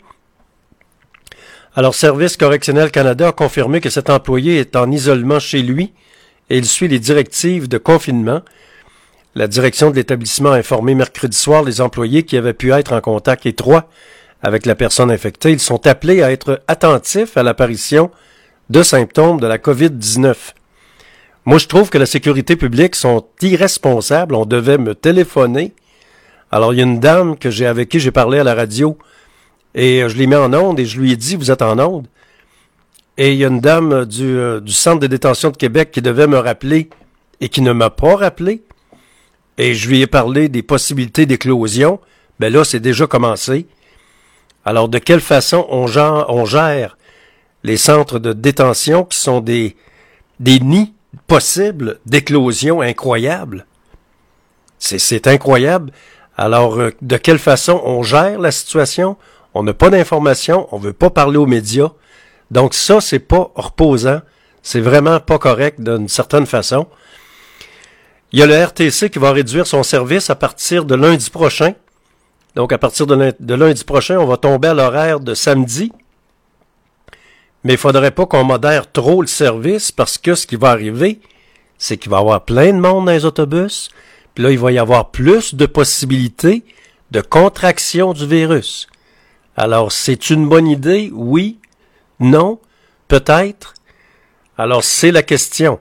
Alors, Service correctionnel Canada a confirmé que cet employé est en isolement chez lui et il suit les directives de confinement. La direction de l'établissement a informé mercredi soir les employés qui avaient pu être en contact étroit avec la personne infectée. Ils sont appelés à être attentifs à l'apparition de symptômes de la covid dix-neuf. Moi, je trouve que la sécurité publique sont irresponsables. On devait me téléphoner. Alors, il y a une dame que j'ai avec qui j'ai parlé à la radio et je l'ai mis en onde et je lui ai dit, vous êtes en onde. Et il y a une dame du, euh, du Centre de détention de Québec qui devait me rappeler et qui ne m'a pas rappelé. Et je lui ai parlé des possibilités d'éclosion. Ben là, c'est déjà commencé. Alors, de quelle façon on gère, on gère les centres de détention qui sont des, des nids possibles d'éclosion incroyables? C'est, c'est incroyable. Alors, euh, de quelle façon on gère la situation? On n'a pas d'informations, on veut pas parler aux médias. Donc ça, c'est pas reposant. C'est vraiment pas correct d'une certaine façon. Il y a le R T C qui va réduire son service à partir de lundi prochain. Donc, à partir de lundi prochain, on va tomber à l'horaire de samedi. Mais il ne faudrait pas qu'on modère trop le service parce que ce qui va arriver, c'est qu'il va y avoir plein de monde dans les autobus. Puis là, il va y avoir plus de possibilités de contraction du virus. Alors, c'est une bonne idée? Oui? Non? Peut-être? Alors, c'est la question.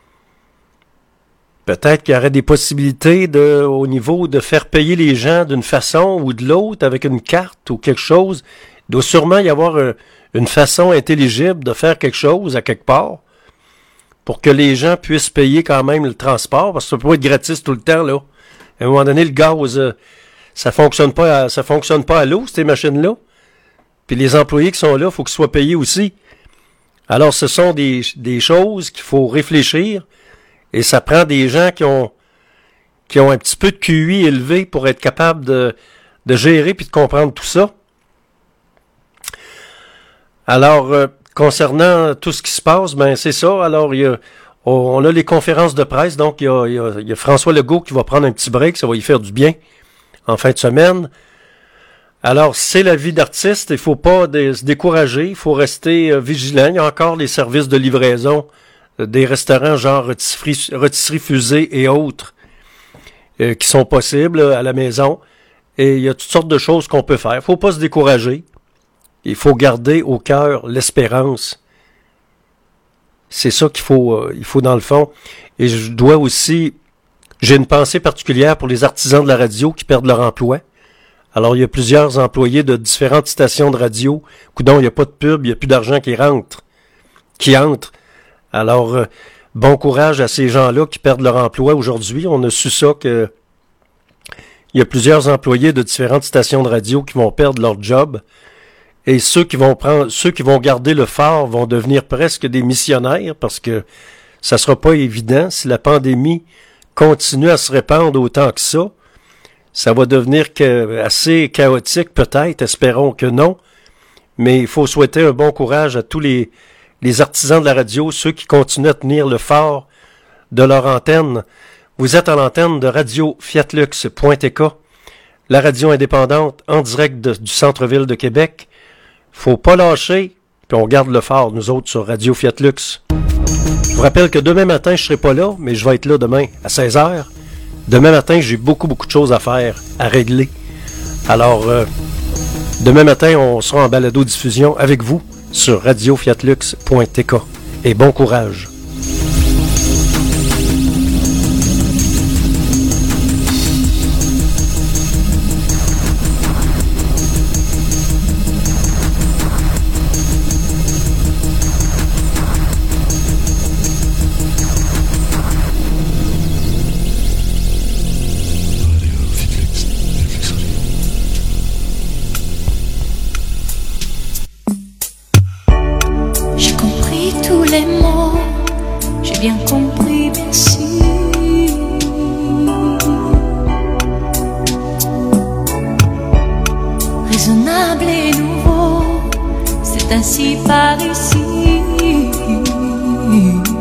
Peut-être qu'il y aurait des possibilités de, au niveau de faire payer les gens d'une façon ou de l'autre avec une carte ou quelque chose. Il doit sûrement y avoir un, une façon intelligible de faire quelque chose à quelque part pour que les gens puissent payer quand même le transport, parce que ça peut pas être gratis tout le temps, là. À un moment donné, le gaz, euh, ça fonctionne pas à, ça fonctionne pas à l'eau, ces machines-là. Puis les employés qui sont là, il faut qu'ils soient payés aussi. Alors, ce sont des, des choses qu'il faut réfléchir. Et ça prend des gens qui ont qui ont un petit peu de Q I élevé pour être capables de, de gérer puis de comprendre tout ça. Alors, euh, concernant tout ce qui se passe, ben c'est ça. Alors, il y a, on a les conférences de presse. Donc, il y a, il y a, il y a François Legault qui va prendre un petit break. Ça va y faire du bien en fin de semaine. Alors, c'est la vie d'artiste. Il faut pas dé- se décourager. Il faut rester euh, vigilant. Il y a encore les services de livraison des restaurants genre rôtisserie, rôtisserie fusée et autres euh, qui sont possibles à la maison. Et il y a toutes sortes de choses qu'on peut faire. Il ne faut pas se décourager. Il faut garder au cœur l'espérance. C'est ça qu'il faut, euh, il faut dans le fond. Et je dois aussi... J'ai une pensée particulière pour les artisans de la radio qui perdent leur emploi. Alors, il y a plusieurs employés de différentes stations de radio. Coudon, il n'y a pas de pub, il n'y a plus d'argent qui rentre. Qui entre. Alors, euh, bon courage à ces gens-là qui perdent leur emploi aujourd'hui. On a su ça que il y a plusieurs employés de différentes stations de radio qui vont perdre leur job. Et ceux qui vont prendre, ceux qui vont garder le phare vont devenir presque des missionnaires parce que ça sera pas évident. Si la pandémie continue à se répandre autant que ça, ça va devenir que, assez chaotique peut-être. Espérons que non. Mais il faut souhaiter un bon courage à tous les les artisans de la radio, ceux qui continuent à tenir le phare de leur antenne. Vous êtes à l'antenne de radio fiatlux point t k, la radio indépendante en direct de, du centre-ville de Québec. Faut pas lâcher, puis on garde le phare, nous autres, sur Radio Fiatlux. Je vous rappelle que demain matin, je serai pas là, mais je vais être là demain à seize heures. Demain matin, j'ai beaucoup, beaucoup de choses à faire, à régler. Alors, euh, demain matin, on sera en balado-diffusion avec vous sur radio fiatlux point t k. Et bon courage! Bien compris, merci. Raisonnable et nouveau, c'est ainsi par ici.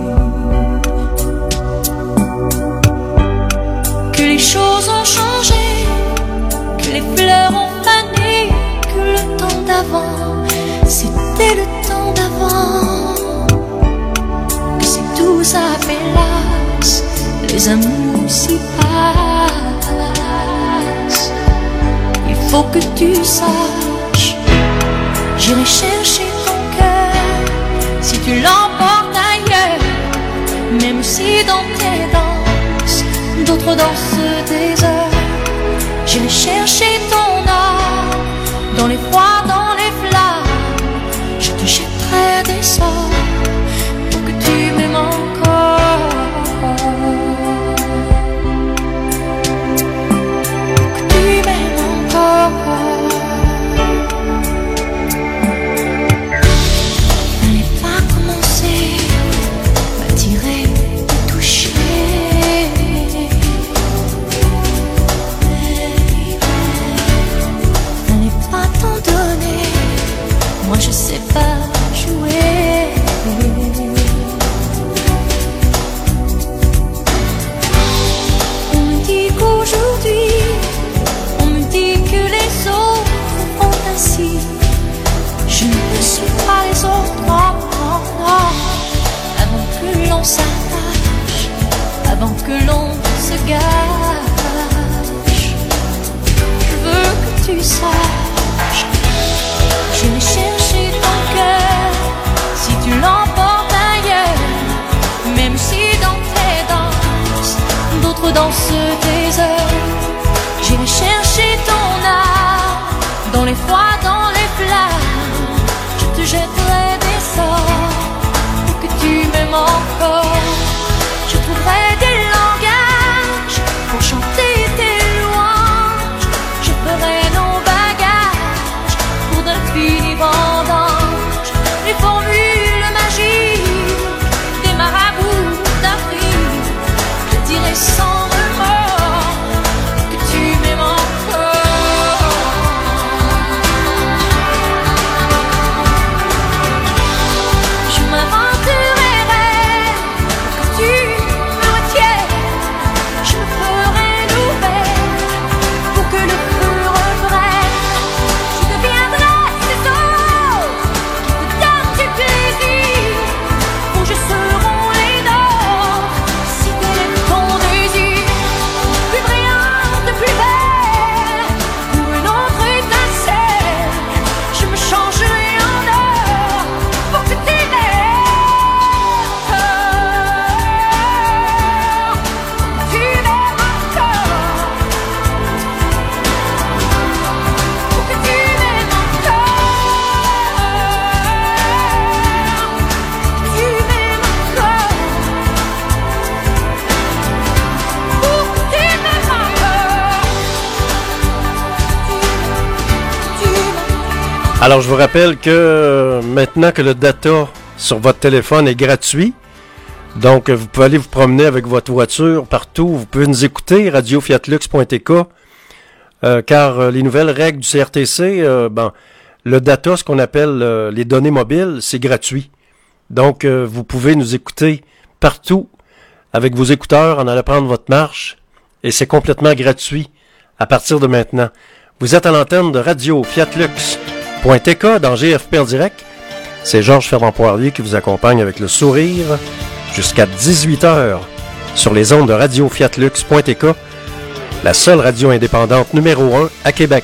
des amours s'y passent. Il faut que tu saches, j'irai chercher ton cœur si tu l'emportes ailleurs. Même si dans tes danses, d'autres dansent des heures, j'irai chercher ton âme dans les froids, dans les flammes. Je te jetterai des sorts pour que tu m'aimes encore, pour que tu m'aimes encore. N'allez pas commencer à tirer, à toucher. N'allez pas t'en donner, moi je sais pas jouer. On me dit qu'aujourd'hui, on me dit que les autres font ainsi. Je ne suis pas les autres, non, non, non. Avant que l'on s'attache, avant que l'on se gâche, je veux que tu saches, j'irai chercher ton cœur si tu l'emportes ailleurs. Même si dans tes danses, d'autres dansent des heures, j'irai chercher ton âme dans les froids, dans les flammes. Je te jetterai des sorts pour que tu m'aimes encore. Je trouverai des langages pour chanter tes louanges. Je ferai nos bagages pour d'infinis vendanges. Les formules magiques des marabouts d'Afrique, je dirai sans remords que tu m'aimes encore. Je m'inventerai que tu me retiennes. Je me ferai nouvelle pour que le feu reprenne. Je deviendrai ces autres qui te donnent du plaisir. Où je serai les nôtres si tel est ton désir. Plus brillante, plus belle, pour une autre étincelle, je me changerai en or pour que tu m'aimes encore. Tu m'aimes encore. Pour que tu m'aimes encore. Tu m'aimes encore. Pour que tu m'aimes encore. Tu m'aimes. Alors, je vous rappelle que euh, maintenant que le data sur votre téléphone est gratuit, donc euh, vous pouvez aller vous promener avec votre voiture partout. Vous pouvez nous écouter, radio fiat lux point t k, euh, car euh, les nouvelles règles du C R T C, euh, ben, le data, ce qu'on appelle euh, les données mobiles, c'est gratuit. Donc, euh, vous pouvez nous écouter partout avec vos écouteurs en allant prendre votre marche, et c'est complètement gratuit à partir de maintenant. Vous êtes à l'antenne de radio fiat lux point t k dans G F P en direct. C'est Georges Fernand Poirier qui vous accompagne avec le sourire jusqu'à dix-huit heures sur les ondes de radio fiat lux point t k, la seule radio indépendante numéro un à Québec.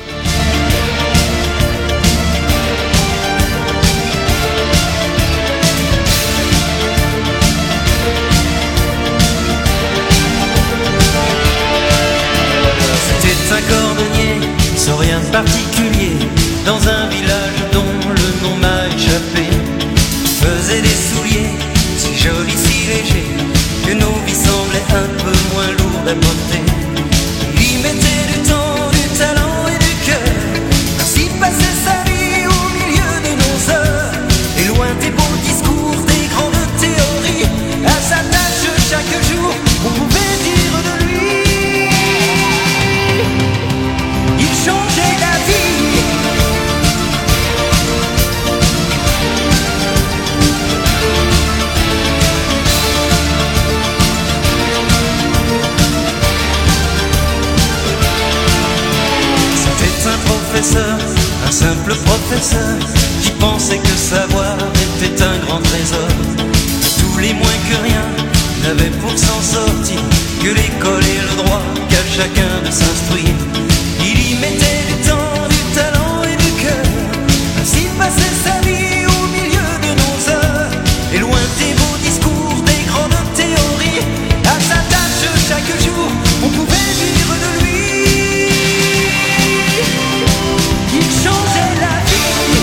C'était un cordonnier sans rien de particulier, dans un village dont le nom m'a échappé. Faisait des souliers si jolis, si légers, que nos vies semblaient un peu moins lourdes à porter. Il y mettait du temps, du talent et du cœur, ainsi passait sa vie au milieu de nos heures. Et loin des beaux discours, des grandes théories, à sa tâche chaque jour, on pouvait dire de lui. Il changeait la vie. Professeur, un simple professeur qui pensait que savoir était un grand trésor. Tous les moins que rien n'avaient pour s'en sortir que l'école et le droit qu'à chacun de s'instruire. Il y mettait du temps, du talent et du cœur. Ainsi passait sa vie au milieu de nos heures. Et loin des beaux discours, des grandes théories, à sa tâche chaque jour, on pouvait dire de lui. Il changeait la vie.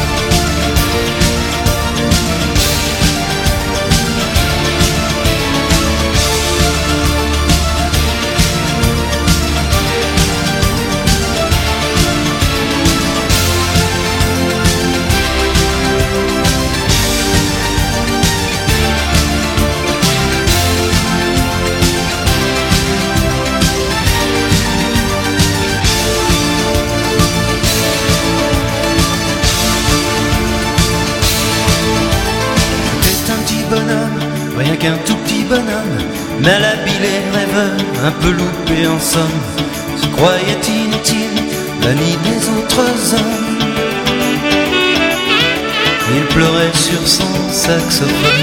Rien qu'un tout petit bonhomme, malhabile et rêveur, un peu loupé en somme, se croyait inutile, banni des autres hommes. Il pleurait sur son saxophone.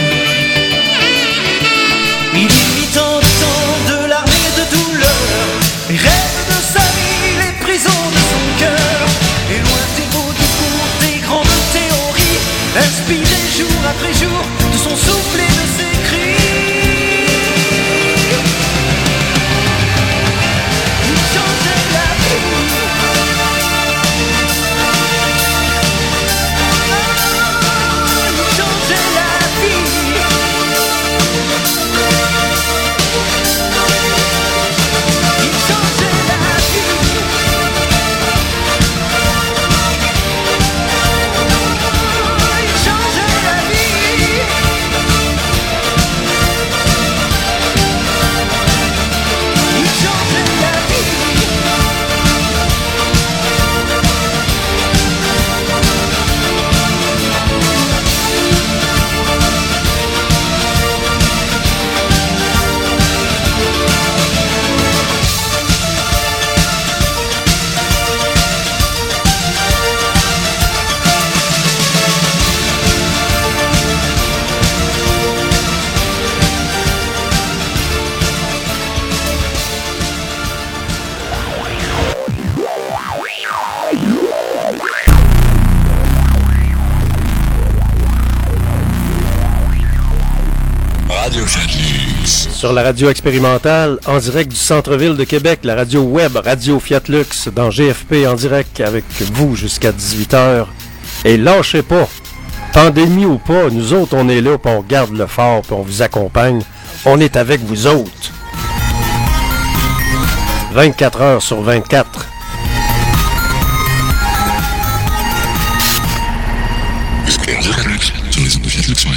Il vit tant de temps de l'armée de douleur, les rêves de sa vie, les prisons de son cœur. Et loin des beaux discours, des grandes théories, inspiré jour après jour de son souffle et de ses cris. Il changeait la vie. Il changeait la vie. Il changeait la vie. Sur la radio expérimentale, en direct du centre-ville de Québec, la radio web Radio Fiat Lux, dans G F P en direct avec vous jusqu'à dix-huit heures. Et lâchez pas, pandémie ou pas, nous autres on est là, puis on garde le fort, puis on vous accompagne. On est avec vous autres. vingt-quatre heures sur vingt-quatre. Fiat Lux, sur les ondes de Fiat Lux, ouais.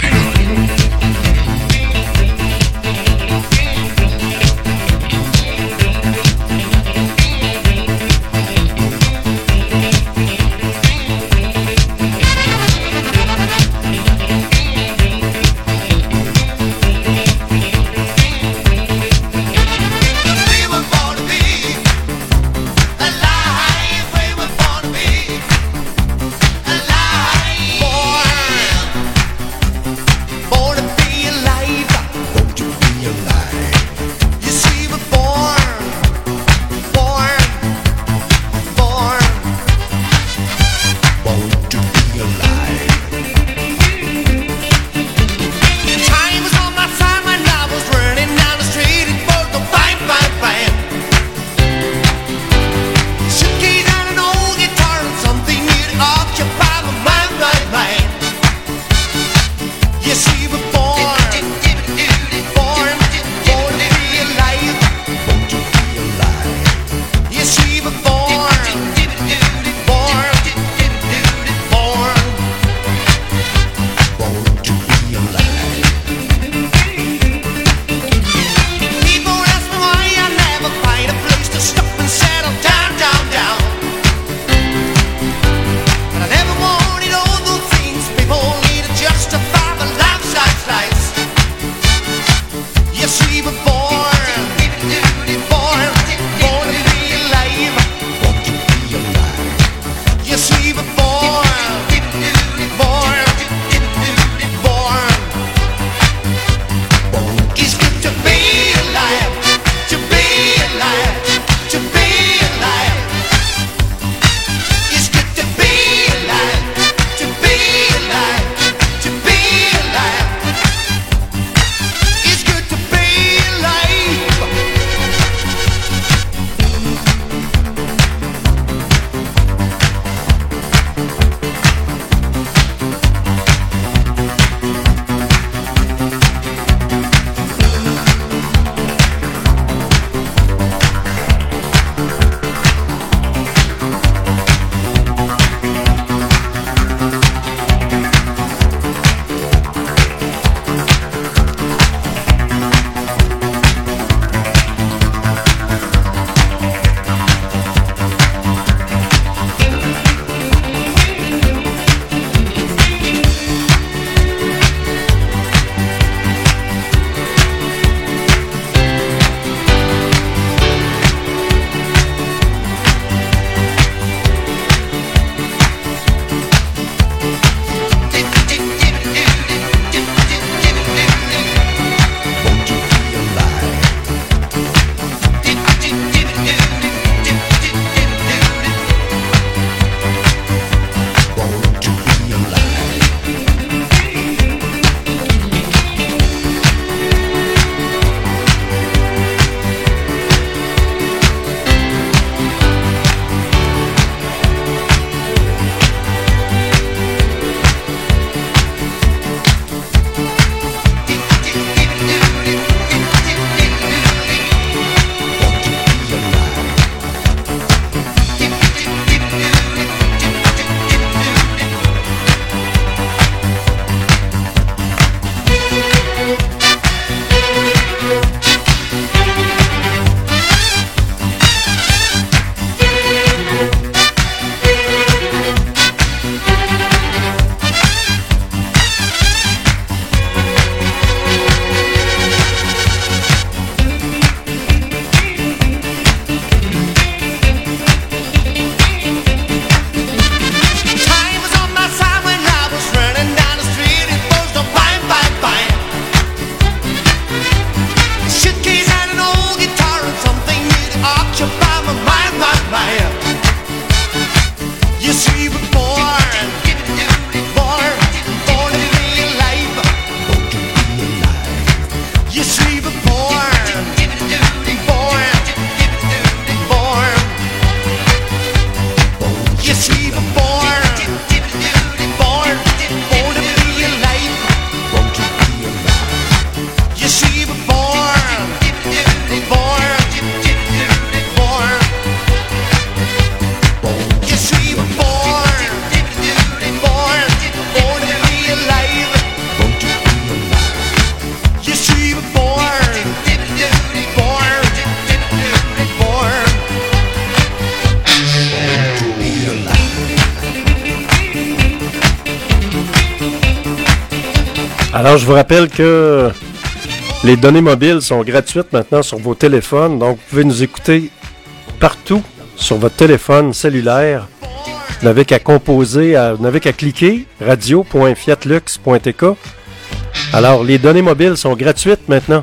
Alors, je vous rappelle que les données mobiles sont gratuites maintenant sur vos téléphones. Donc, vous pouvez nous écouter partout sur votre téléphone cellulaire. Vous n'avez qu'à composer, à, vous n'avez qu'à cliquer radio point fiat lux point t k. Alors, les données mobiles sont gratuites maintenant.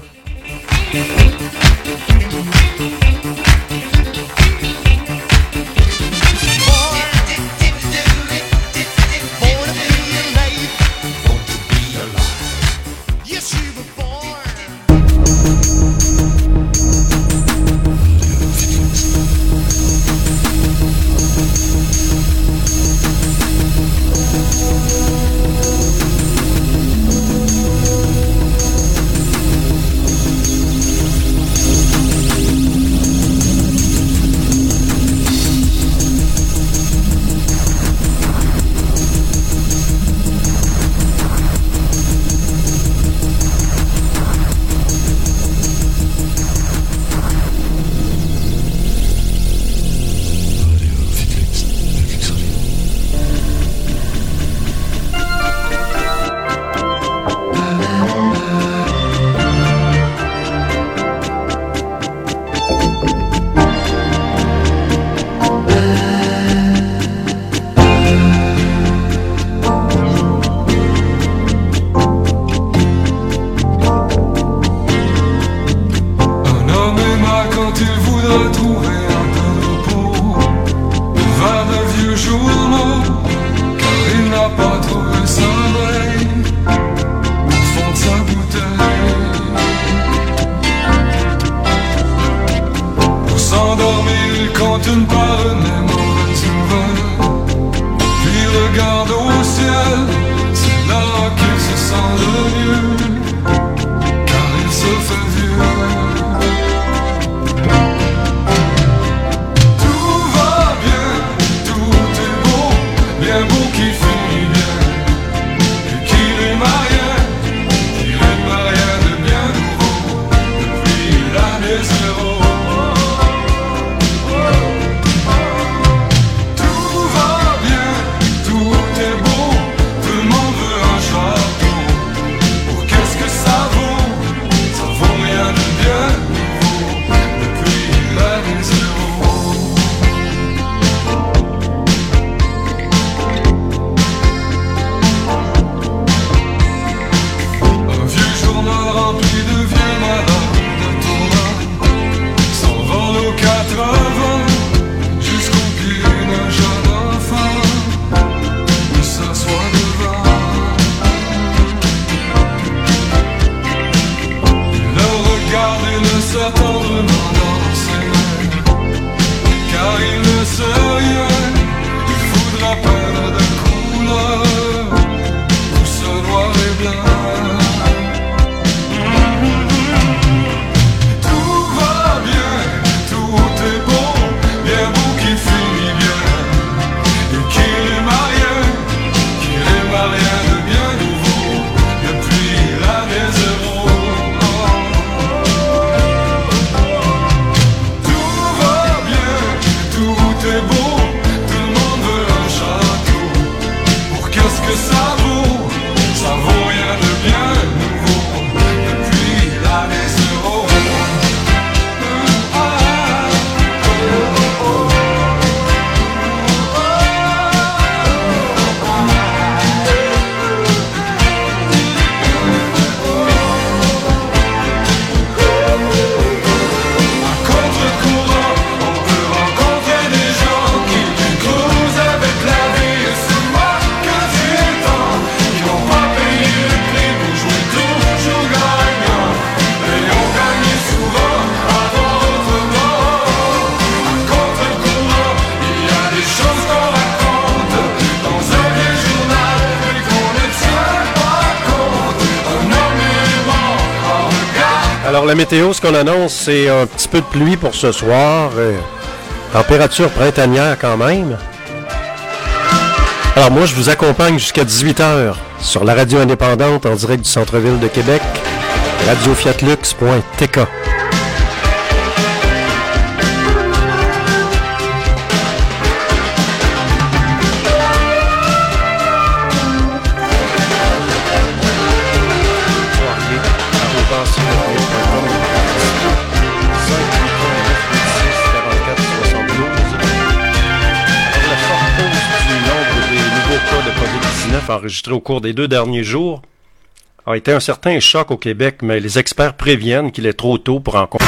Alors, la météo, ce qu'on annonce, c'est un petit peu de pluie pour ce soir. Euh, température printanière quand même. Alors, moi, je vous accompagne jusqu'à dix-huit heures sur la radio indépendante en direct du centre-ville de Québec, radio fiat lux point t k. enregistré au cours des deux derniers jours a été un certain choc au Québec, mais les experts préviennent qu'il est trop tôt pour en comprendre.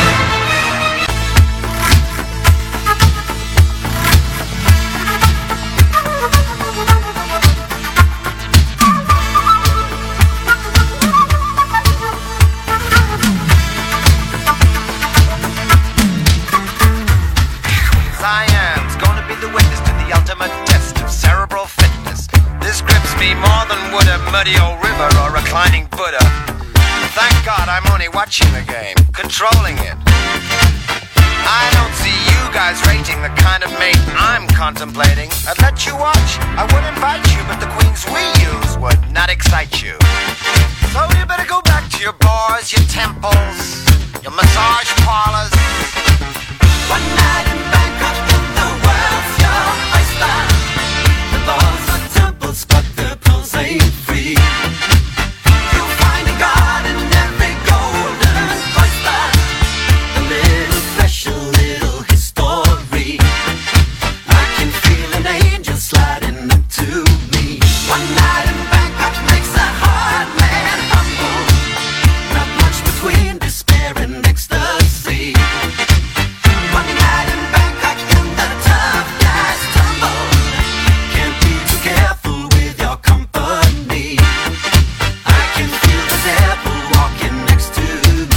Muddy old river or reclining Buddha. Thank God I'm only watching the game, controlling it. I don't see you guys rating the kind of mate I'm contemplating. I'd let you watch, I would invite you, but the queens we use would not excite you. So you better go back to your bars, your temples, your massage parlors. One night in Bangkok, the world's your oyster. The bars are temples, but the pills ain't free. You'll find a god in every golden oyster. A little special little history. I can feel an angel sliding up to me. One night in Bangkok makes a hard man humble. Not much between despair and ecstasy. One night in Bangkok and the tough guys tumble. Can't be too careful with your company. I can feel the devil walking next to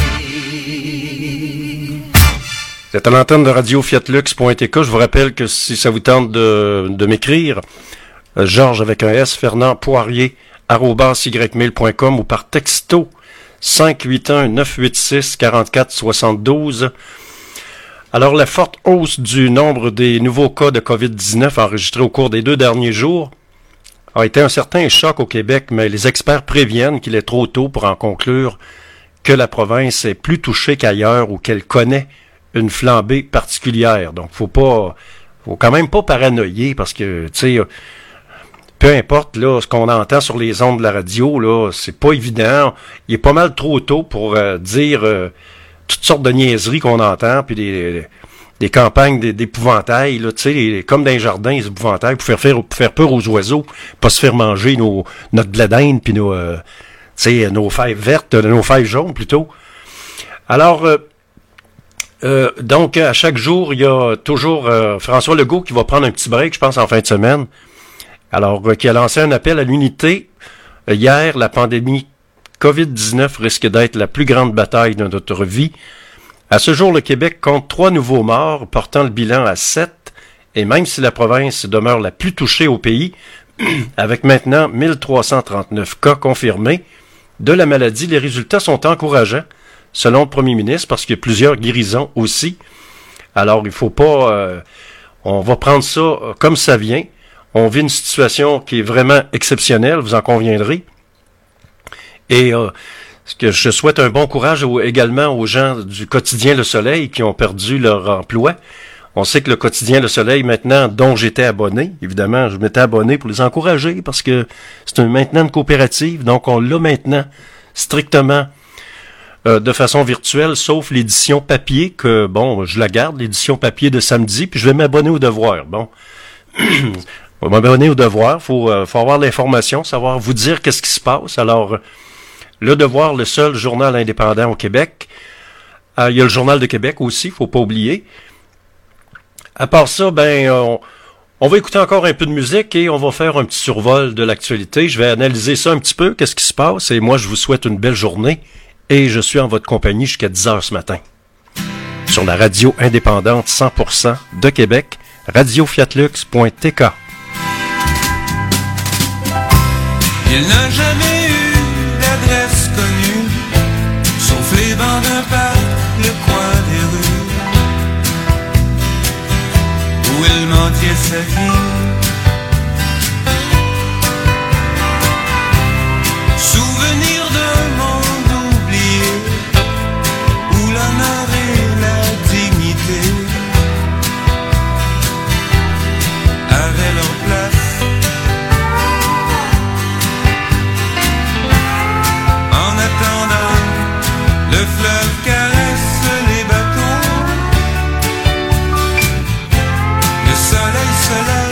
me. C'est à l'antenne de radio fiat lux point t k. Je vous rappelle que si ça vous tente de, de m'écrire, euh, Georges avec un S, Fernand Poirier, arobase ymail point com ou par texto cinq huit un neuf huit six quarante-quatre soixante-douze. Alors, la forte hausse du nombre des nouveaux cas de covid dix-neuf enregistrés au cours des deux derniers jours a été un certain choc au Québec, mais les experts préviennent qu'il est trop tôt pour en conclure que la province est plus touchée qu'ailleurs ou qu'elle connaît une flambée particulière. Donc, faut pas, faut quand même pas paranoïer parce que, tu sais, peu importe là ce qu'on entend sur les ondes de la radio, là, c'est pas évident. Il est pas mal trop tôt pour euh, dire euh, toutes sortes de niaiseries qu'on entend, puis des, des campagnes d'épouvantail, là, tu sais, comme dans les jardins, les épouvantails, pour faire, faire, pour faire peur aux oiseaux, pas se faire manger nos, notre blé d'Inde, puis nos, euh, tu sais, nos fèves vertes, nos fèves jaunes plutôt. Alors, euh, Euh, donc, à chaque jour, il y a toujours euh, François Legault qui va prendre un petit break, je pense, en fin de semaine. Alors, euh, qui a lancé un appel à l'unité. Euh, hier, la pandémie covid dix-neuf risque d'être la plus grande bataille de notre vie. À ce jour, le Québec compte trois nouveaux morts, portant le bilan à sept. Et même si la province demeure la plus touchée au pays, avec maintenant mille trois cent trente-neuf cas confirmés de la maladie, les résultats sont encourageants. Selon le premier ministre, parce qu'il y a plusieurs guérisons aussi. Alors, il faut pas... Euh, on va prendre ça euh, comme ça vient. On vit une situation qui est vraiment exceptionnelle, vous en conviendrez. Et euh, ce que je souhaite un bon courage au, également aux gens du quotidien Le Soleil qui ont perdu leur emploi. On sait que le quotidien Le Soleil, maintenant, dont j'étais abonné, évidemment, je m'étais abonné pour les encourager, parce que c'est un, maintenant une coopérative, donc on l'a maintenant strictement Euh, de façon virtuelle, sauf l'édition papier, que, bon, je la garde, l'édition papier de samedi, puis je vais m'abonner au Devoir. Bon, je vais m'abonner au Devoir, faut, euh, faut avoir l'information, savoir vous dire qu'est-ce qui se passe. Alors, le Devoir, le seul journal indépendant au Québec. Euh, il y a le Journal de Québec aussi, faut pas oublier. À part ça, ben, on, on va écouter encore un peu de musique et on va faire un petit survol de l'actualité. Je vais analyser ça un petit peu, qu'est-ce qui se passe, et moi, je vous souhaite une belle journée. Et je suis en votre compagnie jusqu'à dix heures ce matin. Sur la radio indépendante cent pour cent de Québec, radio fiat lux point t k. Il n'a jamais eu d'adresse connue, sauf les bancs d'un parc, le coin des rues, où il mentait sa vie. Souvenir d'un monde oublié, où l'honneur et la dignité avaient leur place. En attendant, le fleuve caresse les bateaux, le soleil se lève.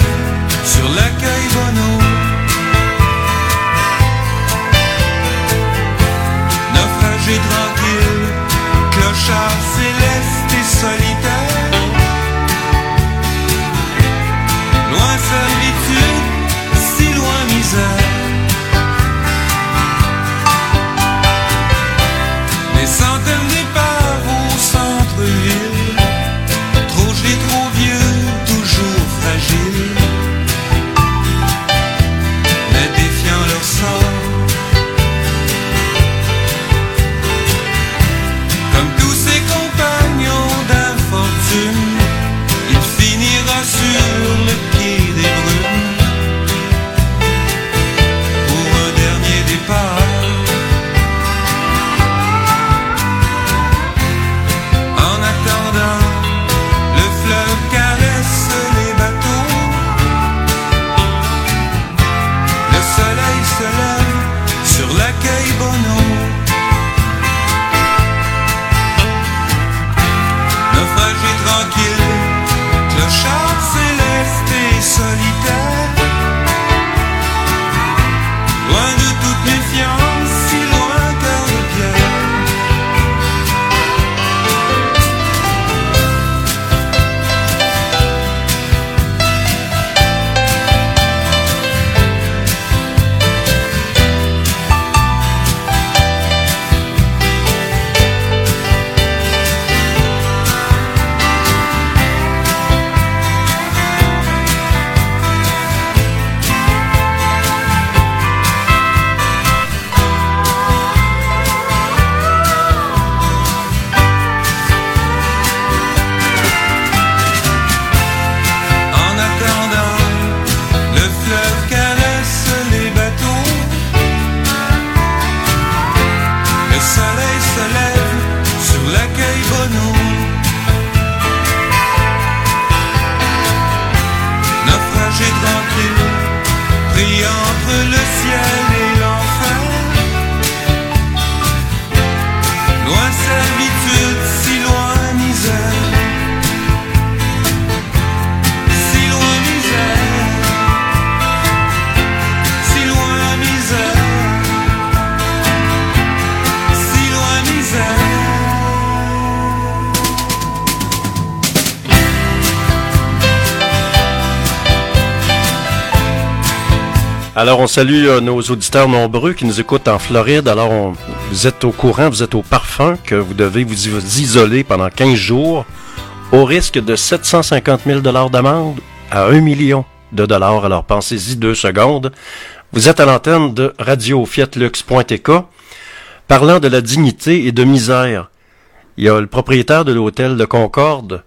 nous. Naufragés tranquilles, pris entre le ciel et l'enfer. Loin servitude, si loin misère. Si loin misère. Si loin misère. Si loin misère. Alors, on salue euh, nos auditeurs nombreux qui nous écoutent en Floride. Alors, on, vous êtes au courant, vous êtes au parfum que vous devez vous isoler pendant quinze jours au risque de sept cent cinquante mille dollars d'amende à un million de dollars. Alors, pensez-y deux secondes. Vous êtes à l'antenne de radio fiat lux point t k. Parlant de la dignité et de misère, il y a le propriétaire de l'hôtel de Concorde,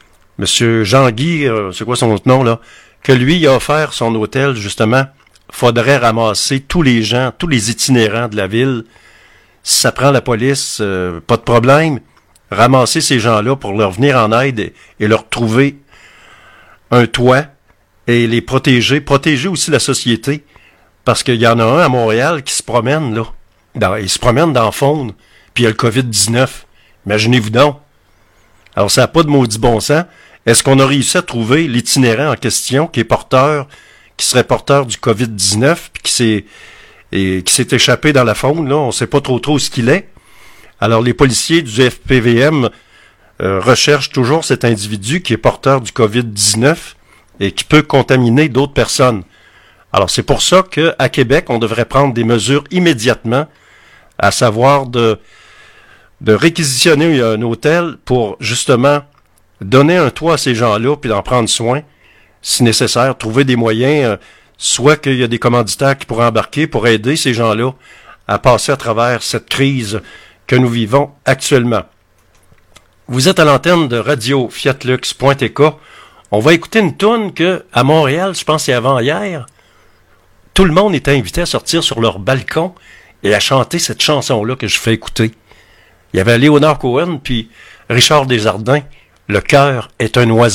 M. Jean-Guy, euh, c'est quoi son autre nom, là, que lui, il a offert son hôtel, justement. Faudrait ramasser tous les gens, tous les itinérants de la ville. Si ça prend la police, euh, pas de problème. Ramasser ces gens-là pour leur venir en aide et, et leur trouver un toit et les protéger. Protéger aussi la société. Parce qu'il y en a un à Montréal qui se promène, là. Dans, il se promène dans la faune, puis il y a le covid dix-neuf. Imaginez-vous donc. Alors, ça n'a pas de maudit bon sens. Est-ce qu'on a réussi à trouver l'itinérant en question qui est porteur qui serait porteur du covid dix-neuf, puis qui s'est et qui s'est échappé dans la faune, là, on sait pas trop trop ce qu'il est. Alors les policiers du F P V M euh, recherchent toujours cet individu qui est porteur du covid dix-neuf et qui peut contaminer d'autres personnes. Alors c'est pour ça que à Québec, on devrait prendre des mesures immédiatement, à savoir de de réquisitionner un hôtel pour justement donner un toit à ces gens-là puis d'en prendre soin. Si nécessaire, trouver des moyens, euh, soit qu'il y a des commanditaires qui pourraient embarquer pour aider ces gens-là à passer à travers cette crise que nous vivons actuellement. Vous êtes à l'antenne de radio fiat lux point t k. On va écouter une toune que, à Montréal, je pense que c'est avant-hier, tout le monde était invité à sortir sur leur balcon et à chanter cette chanson-là que je fais écouter. Il y avait Léonard Cohen puis Richard Desjardins, « Le cœur est un oiseau ».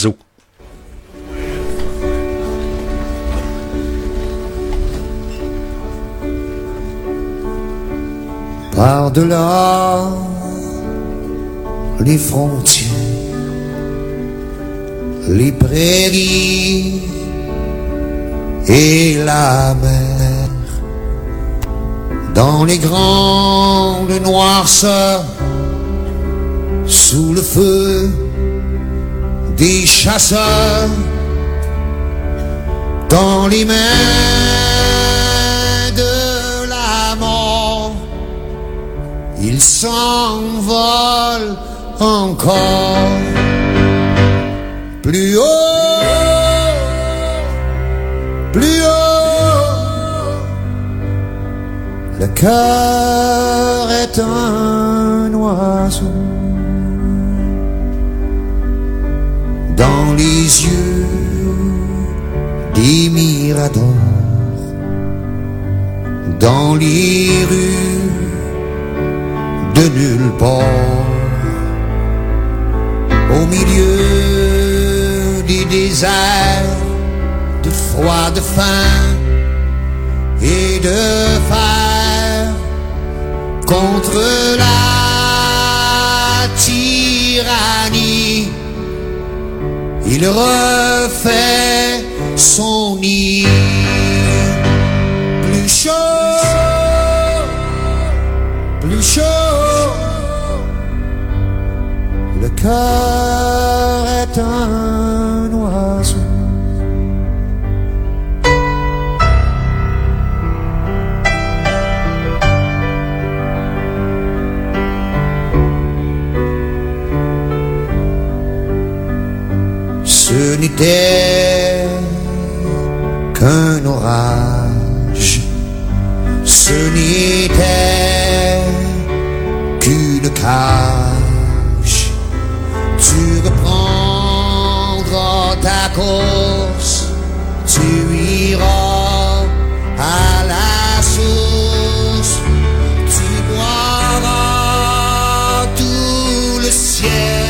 Par-delà les frontières, les prairies et la mer, dans les grandes noirceurs, sous le feu des chasseurs, dans les mains de la mort, il s'envole encore. Plus haut, plus haut, le cœur est un oiseau. Dans les yeux des miradors, dans les rues de nulle part, au milieu des déserts de froid, de faim et de fer, contre la tyrannie, il refait son nid. Plus chaud, plus chaud, le cœur est un oiseau. Ce n'était qu'un orage, ce n'était qu'une cage. Tu reprendras ta course, tu iras à la source, tu boiras tout le ciel.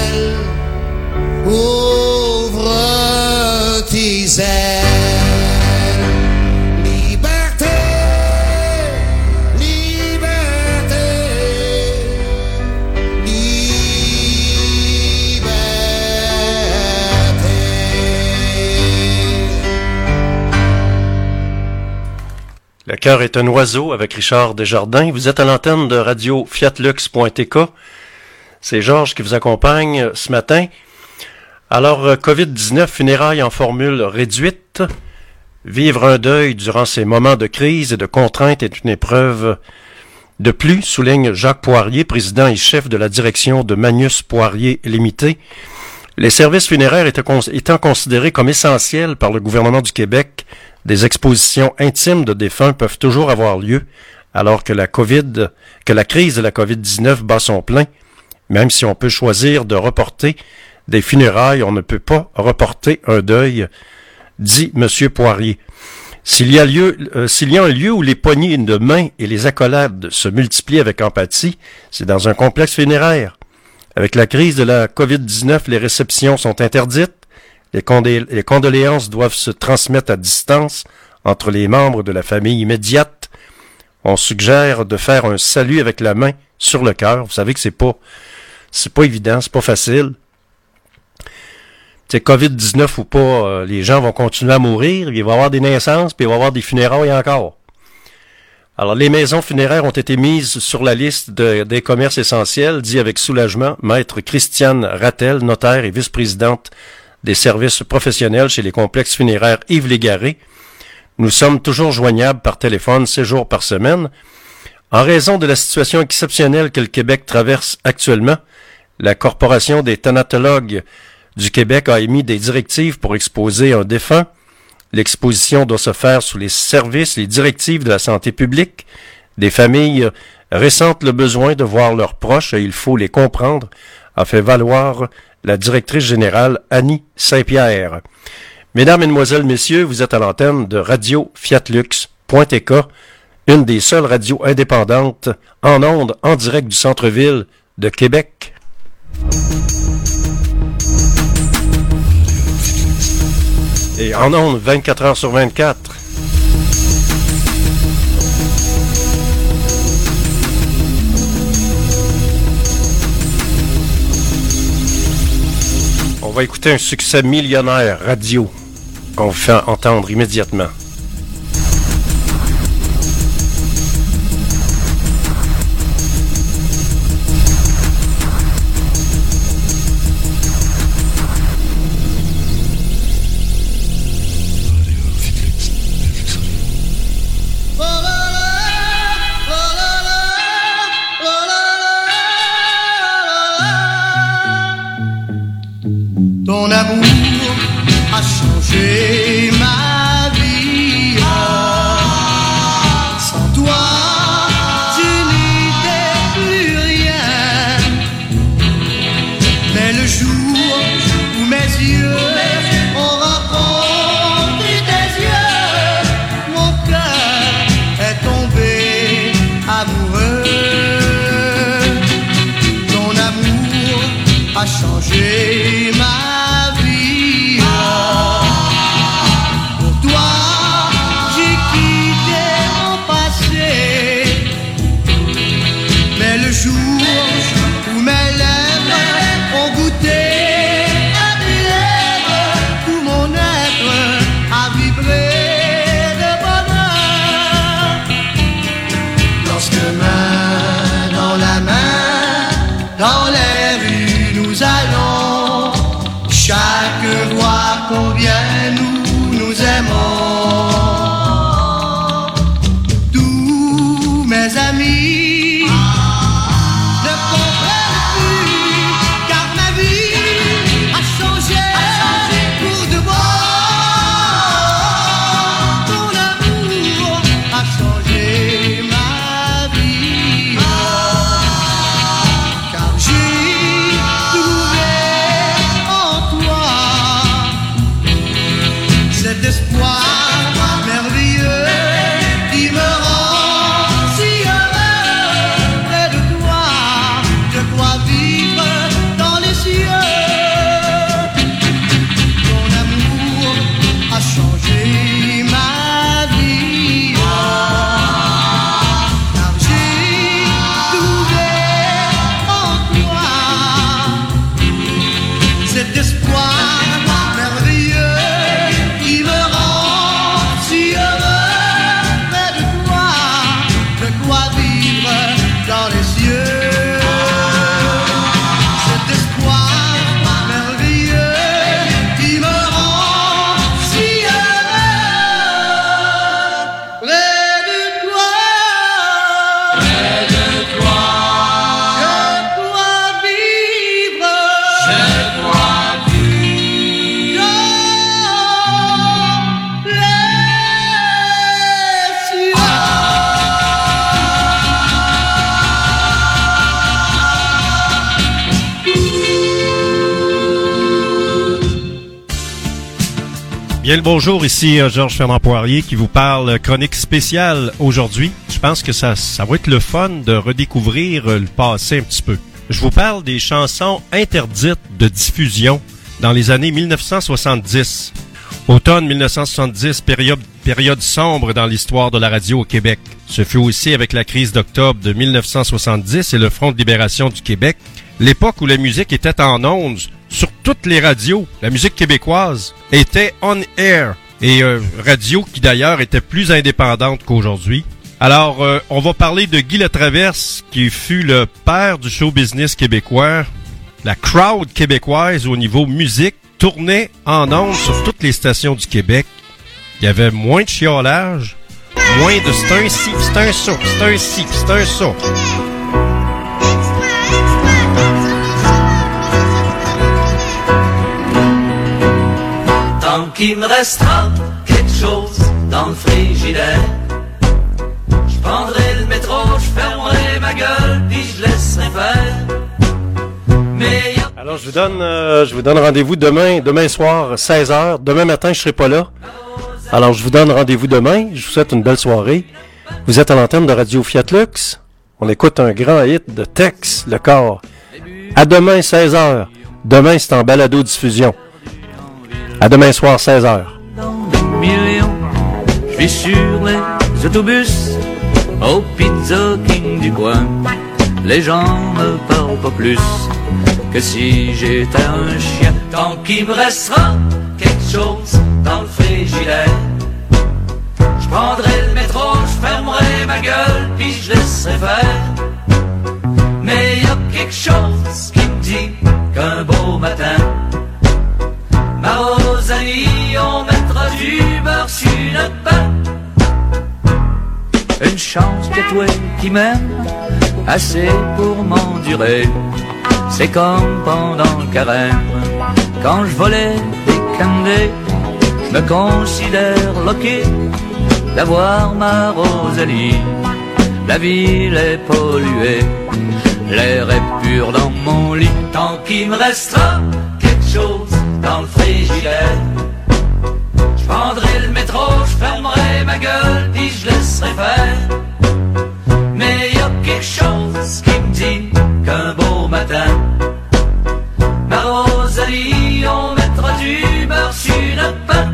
cœur est un oiseau avec Richard Desjardins. Vous êtes à l'antenne de radio fiatlux point t k. C'est Georges qui vous accompagne ce matin. Alors, covid dix-neuf, funérailles en formule réduite. Vivre un deuil durant ces moments de crise et de contrainte est une épreuve de plus, souligne Jacques Poirier, président et chef de la direction de Magnus Poirier Limité. Les services funéraires étant considérés comme essentiels par le gouvernement du Québec, des expositions intimes de défunts peuvent toujours avoir lieu, alors que la COVID, que la crise de la covid dix-neuf bat son plein. Même si on peut choisir de reporter des funérailles, on ne peut pas reporter un deuil, dit M. Poirier. S'il y a lieu, euh, s'il y a un lieu où les poignées de main et les accolades se multiplient avec empathie, c'est dans un complexe funéraire. Avec la crise de la covid dix-neuf, les réceptions sont interdites. Les, condé- les condoléances doivent se transmettre à distance entre les membres de la famille immédiate. On suggère de faire un salut avec la main sur le cœur. Vous savez que c'est pas, c'est pas évident, c'est pas facile. C'est covid dix-neuf ou pas, euh, les gens vont continuer à mourir, il va y avoir des naissances, puis il va y avoir des funérailles encore. Alors, les maisons funéraires ont été mises sur la liste de, des commerces essentiels, dit avec soulagement Maître Christiane Rattel, notaire et vice-présidente des services professionnels chez les complexes funéraires Yves Légaré. Nous sommes toujours joignables par téléphone, six jours par semaine. En raison de la situation exceptionnelle que le Québec traverse actuellement, la Corporation des thanatologues du Québec a émis des directives pour exposer un défunt. L'exposition doit se faire sous les services, les directives de la santé publique. Des familles ressentent le besoin de voir leurs proches et il faut les comprendre, a fait valoir la directrice générale Annie Saint-Pierre. Mesdames, Mesdemoiselles, Messieurs, vous êtes à l'antenne de radio fiatlux point t k, une des seules radios indépendantes en ondes en direct du centre-ville de Québec. Et en ondes vingt-quatre heures sur vingt-quatre. On va écouter un succès millionnaire radio qu'on vous fait entendre immédiatement. Ton amour a changé ma vie. Sans toi, je n'étais plus rien. Mais le jour où mes yeux ont rencontré tes yeux, mon cœur est tombé amoureux. Ton amour a changé ma vie. Combien nous nous aimons. Tous mes amis ne comprennent plus, car ma vie a changé pour de bon. Ton amour a changé ma vie, car j'ai trouvé Bien le bonjour, ici euh, Georges Fernand Poirier qui vous parle chronique spéciale aujourd'hui. Je pense que ça, ça va être le fun de redécouvrir euh, le passé un petit peu. Je vous parle des chansons interdites de diffusion dans les années mille neuf cent soixante-dix. Automne mille neuf cent soixante-dix, période, période sombre dans l'histoire de la radio au Québec. Ce fut aussi avec la crise d'octobre de mille neuf cent soixante-dix et le Front de libération du Québec, l'époque où la musique était en ondes sur toutes les radios. La musique québécoise était on air et euh, radio qui d'ailleurs était plus indépendante qu'aujourd'hui. Alors, euh, on va parler de Guy Latraverse qui fut le père du show business québécois. La crowd québécoise au niveau musique tournait en ondes sur toutes les stations du Québec. Il y avait moins de chiolage, moins de c'est un ci, c'est un ça, c'est un ci, c'est un ça. Tant qu'il me restera quelque chose dans le frigidaire, je prendrai le métro, je fermerai ma gueule, puis je laisserai faire. Mais y a... Alors, je vous donne, euh, je vous donne rendez-vous demain, demain soir, seize heures. Demain matin, je serai pas là. Alors, je vous donne rendez-vous demain. Je vous souhaite une belle soirée. Vous êtes à l'antenne de Radio Fiat Lux. On écoute un grand hit de Tex, Le Corps. À demain, seize heures. Demain, c'est en balado-diffusion. À demain soir, seize heures. Millions, je vis sur les autobus au Pizza King du coin. Les gens me parlent pas plus que si j'étais un chien. Tant qu'il me restera quelque chose dans le frigidaire, je prendrai le métro, je fermerai ma gueule, puis je laisserai faire. Mais y a quelque chose qui me dit qu'un beau matin, ma Rosalie, on mettra du beurre sur notre pain. Une chance que toi qui m'aimes assez pour m'endurer. C'est comme pendant le carême, quand je volais des candés. Je me considère loqué d'avoir ma Rosalie. La ville est polluée, l'air est pur dans mon lit. Tant qu'il me restera quelque chose dans le frigidaire, je prendrai le métro, je fermerai ma gueule, puis je laisserai faire. Mais y a quelque chose qui me dit qu'un beau matin, ma Rosalie, on mettra du beurre sur notre pain.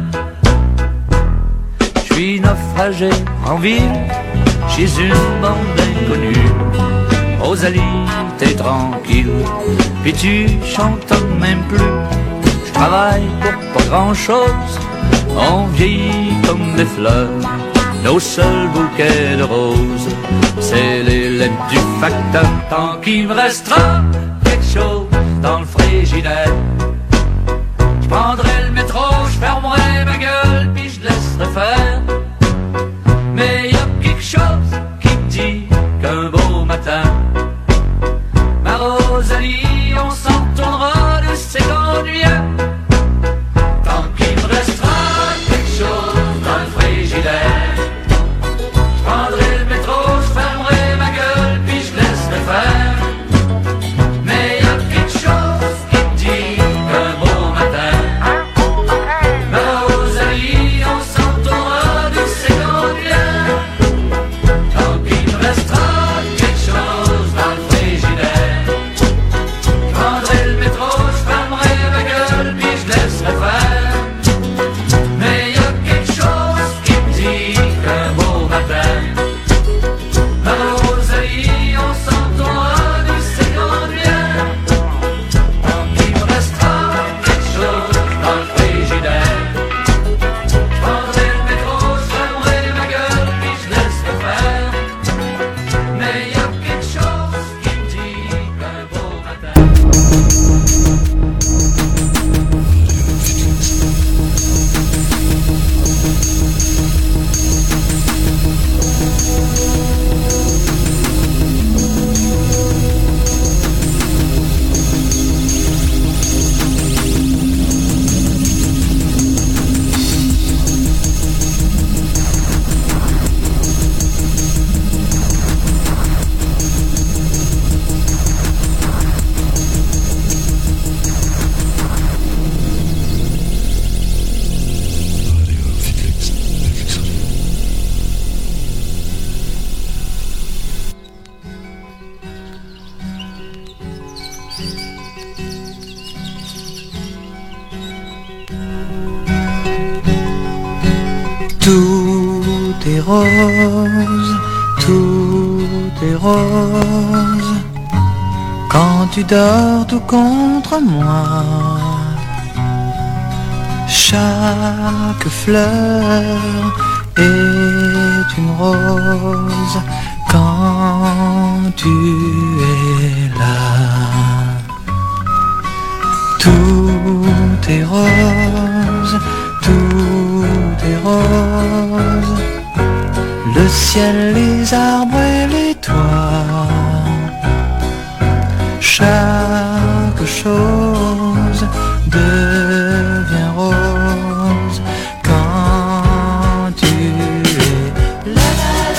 Je suis naufragé en ville, chez une bande d'inconnus. Rosalie, t'es tranquille, puis tu chantes même plus. Je travaille pour pas grand chose, on vieillit comme des fleurs. Nos seuls bouquets de roses, c'est les lettres du facteur. Tant qu'il me restera quelque chose dans le frigidaire, je prendrai le métro, je fermerai ma gueule, puis je laisserai faire. Mais y a quelque chose qui me dit qu'un beau matin, ma Rosalie, on s'en tournera de ses conduits. Tant qu'il me restera quelque chose dans le frigidaire, je prendrai le métro, je fermerai ma gueule, puis je laisserai faire. Mais y a quelque chose qui me dit qu'un beau matin, ma Rosalie, on s'en tournera de Tout est rose, tout est rose, quand tu dors tout contre moi. Chaque fleur est une rose quand tu es là. Tout est rose, tout est rose, le ciel, les arbres et les toits. Chaque chose devient rose quand tu es là.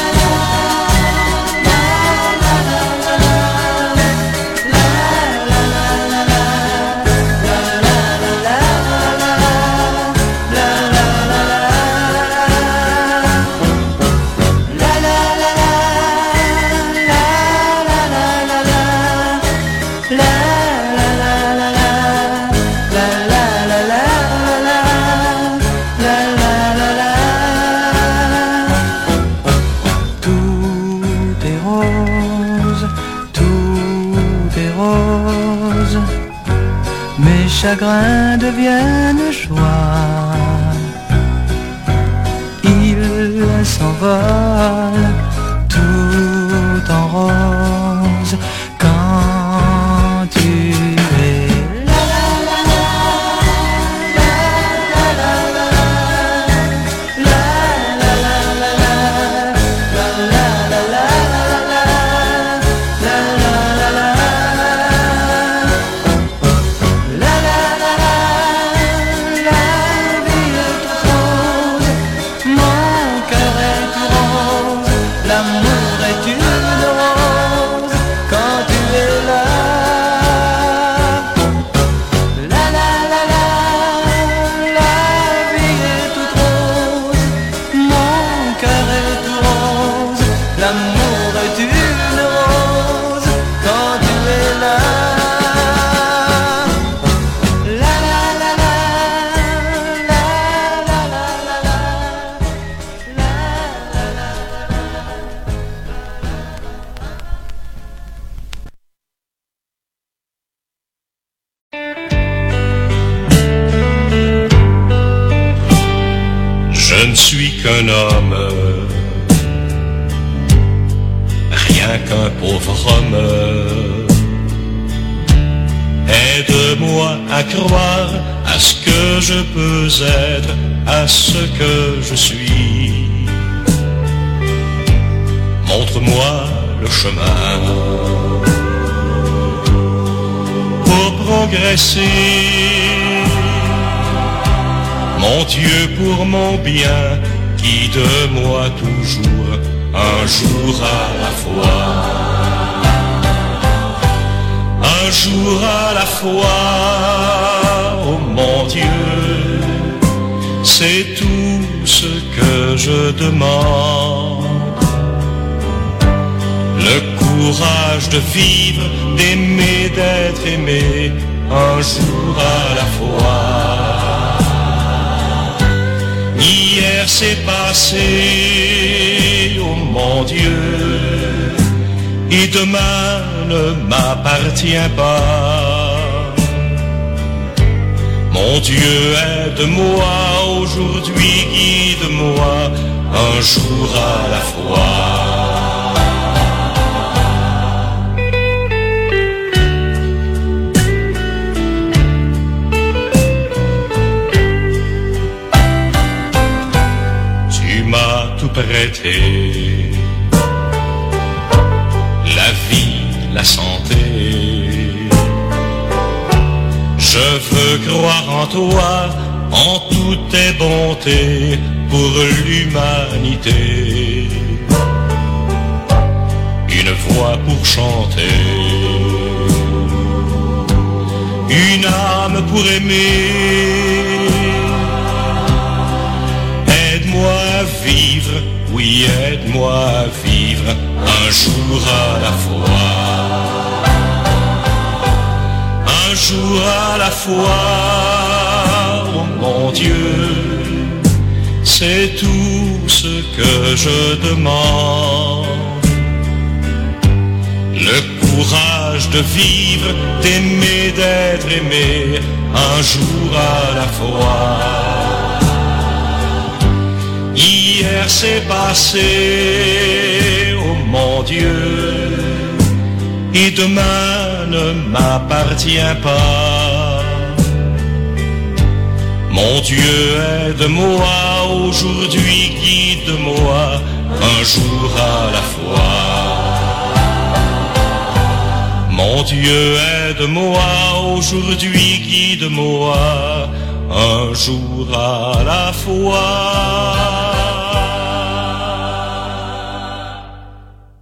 Chagrins deviennent joie, ils s'envolent tout en rose quand tu es là. Je ne suis qu'un homme, rien qu'un pauvre homme. Aide-moi à croire à ce que je peux être, à ce que je suis. Montre-moi le chemin pour progresser. Mon Dieu, pour mon bien, guide-moi toujours, un jour à la fois. Un jour à la fois, oh mon Dieu, c'est tout ce que je demande. Le courage de vivre, d'aimer, d'être aimé, un jour à la fois. Hier c'est passé, oh mon Dieu, et demain ne m'appartient pas. Mon Dieu, aide-moi aujourd'hui, guide-moi, un jour à la fois. Prêté la vie, la santé. Je veux croire en toi, en toutes tes bontés pour l'humanité. Une voix pour chanter, une âme pour aimer. Aide-moi à vivre, oui, aide-moi à vivre un jour à la fois. Un jour à la fois, oh mon Dieu, c'est tout ce que je demande. Le courage de vivre, d'aimer, d'être aimé, un jour à la fois. Hier c'est passé, oh mon Dieu, et demain ne m'appartient pas. Mon Dieu, aide-moi aujourd'hui, guide-moi un jour à la fois. Mon Dieu, aide-moi aujourd'hui, guide-moi un jour à la fois.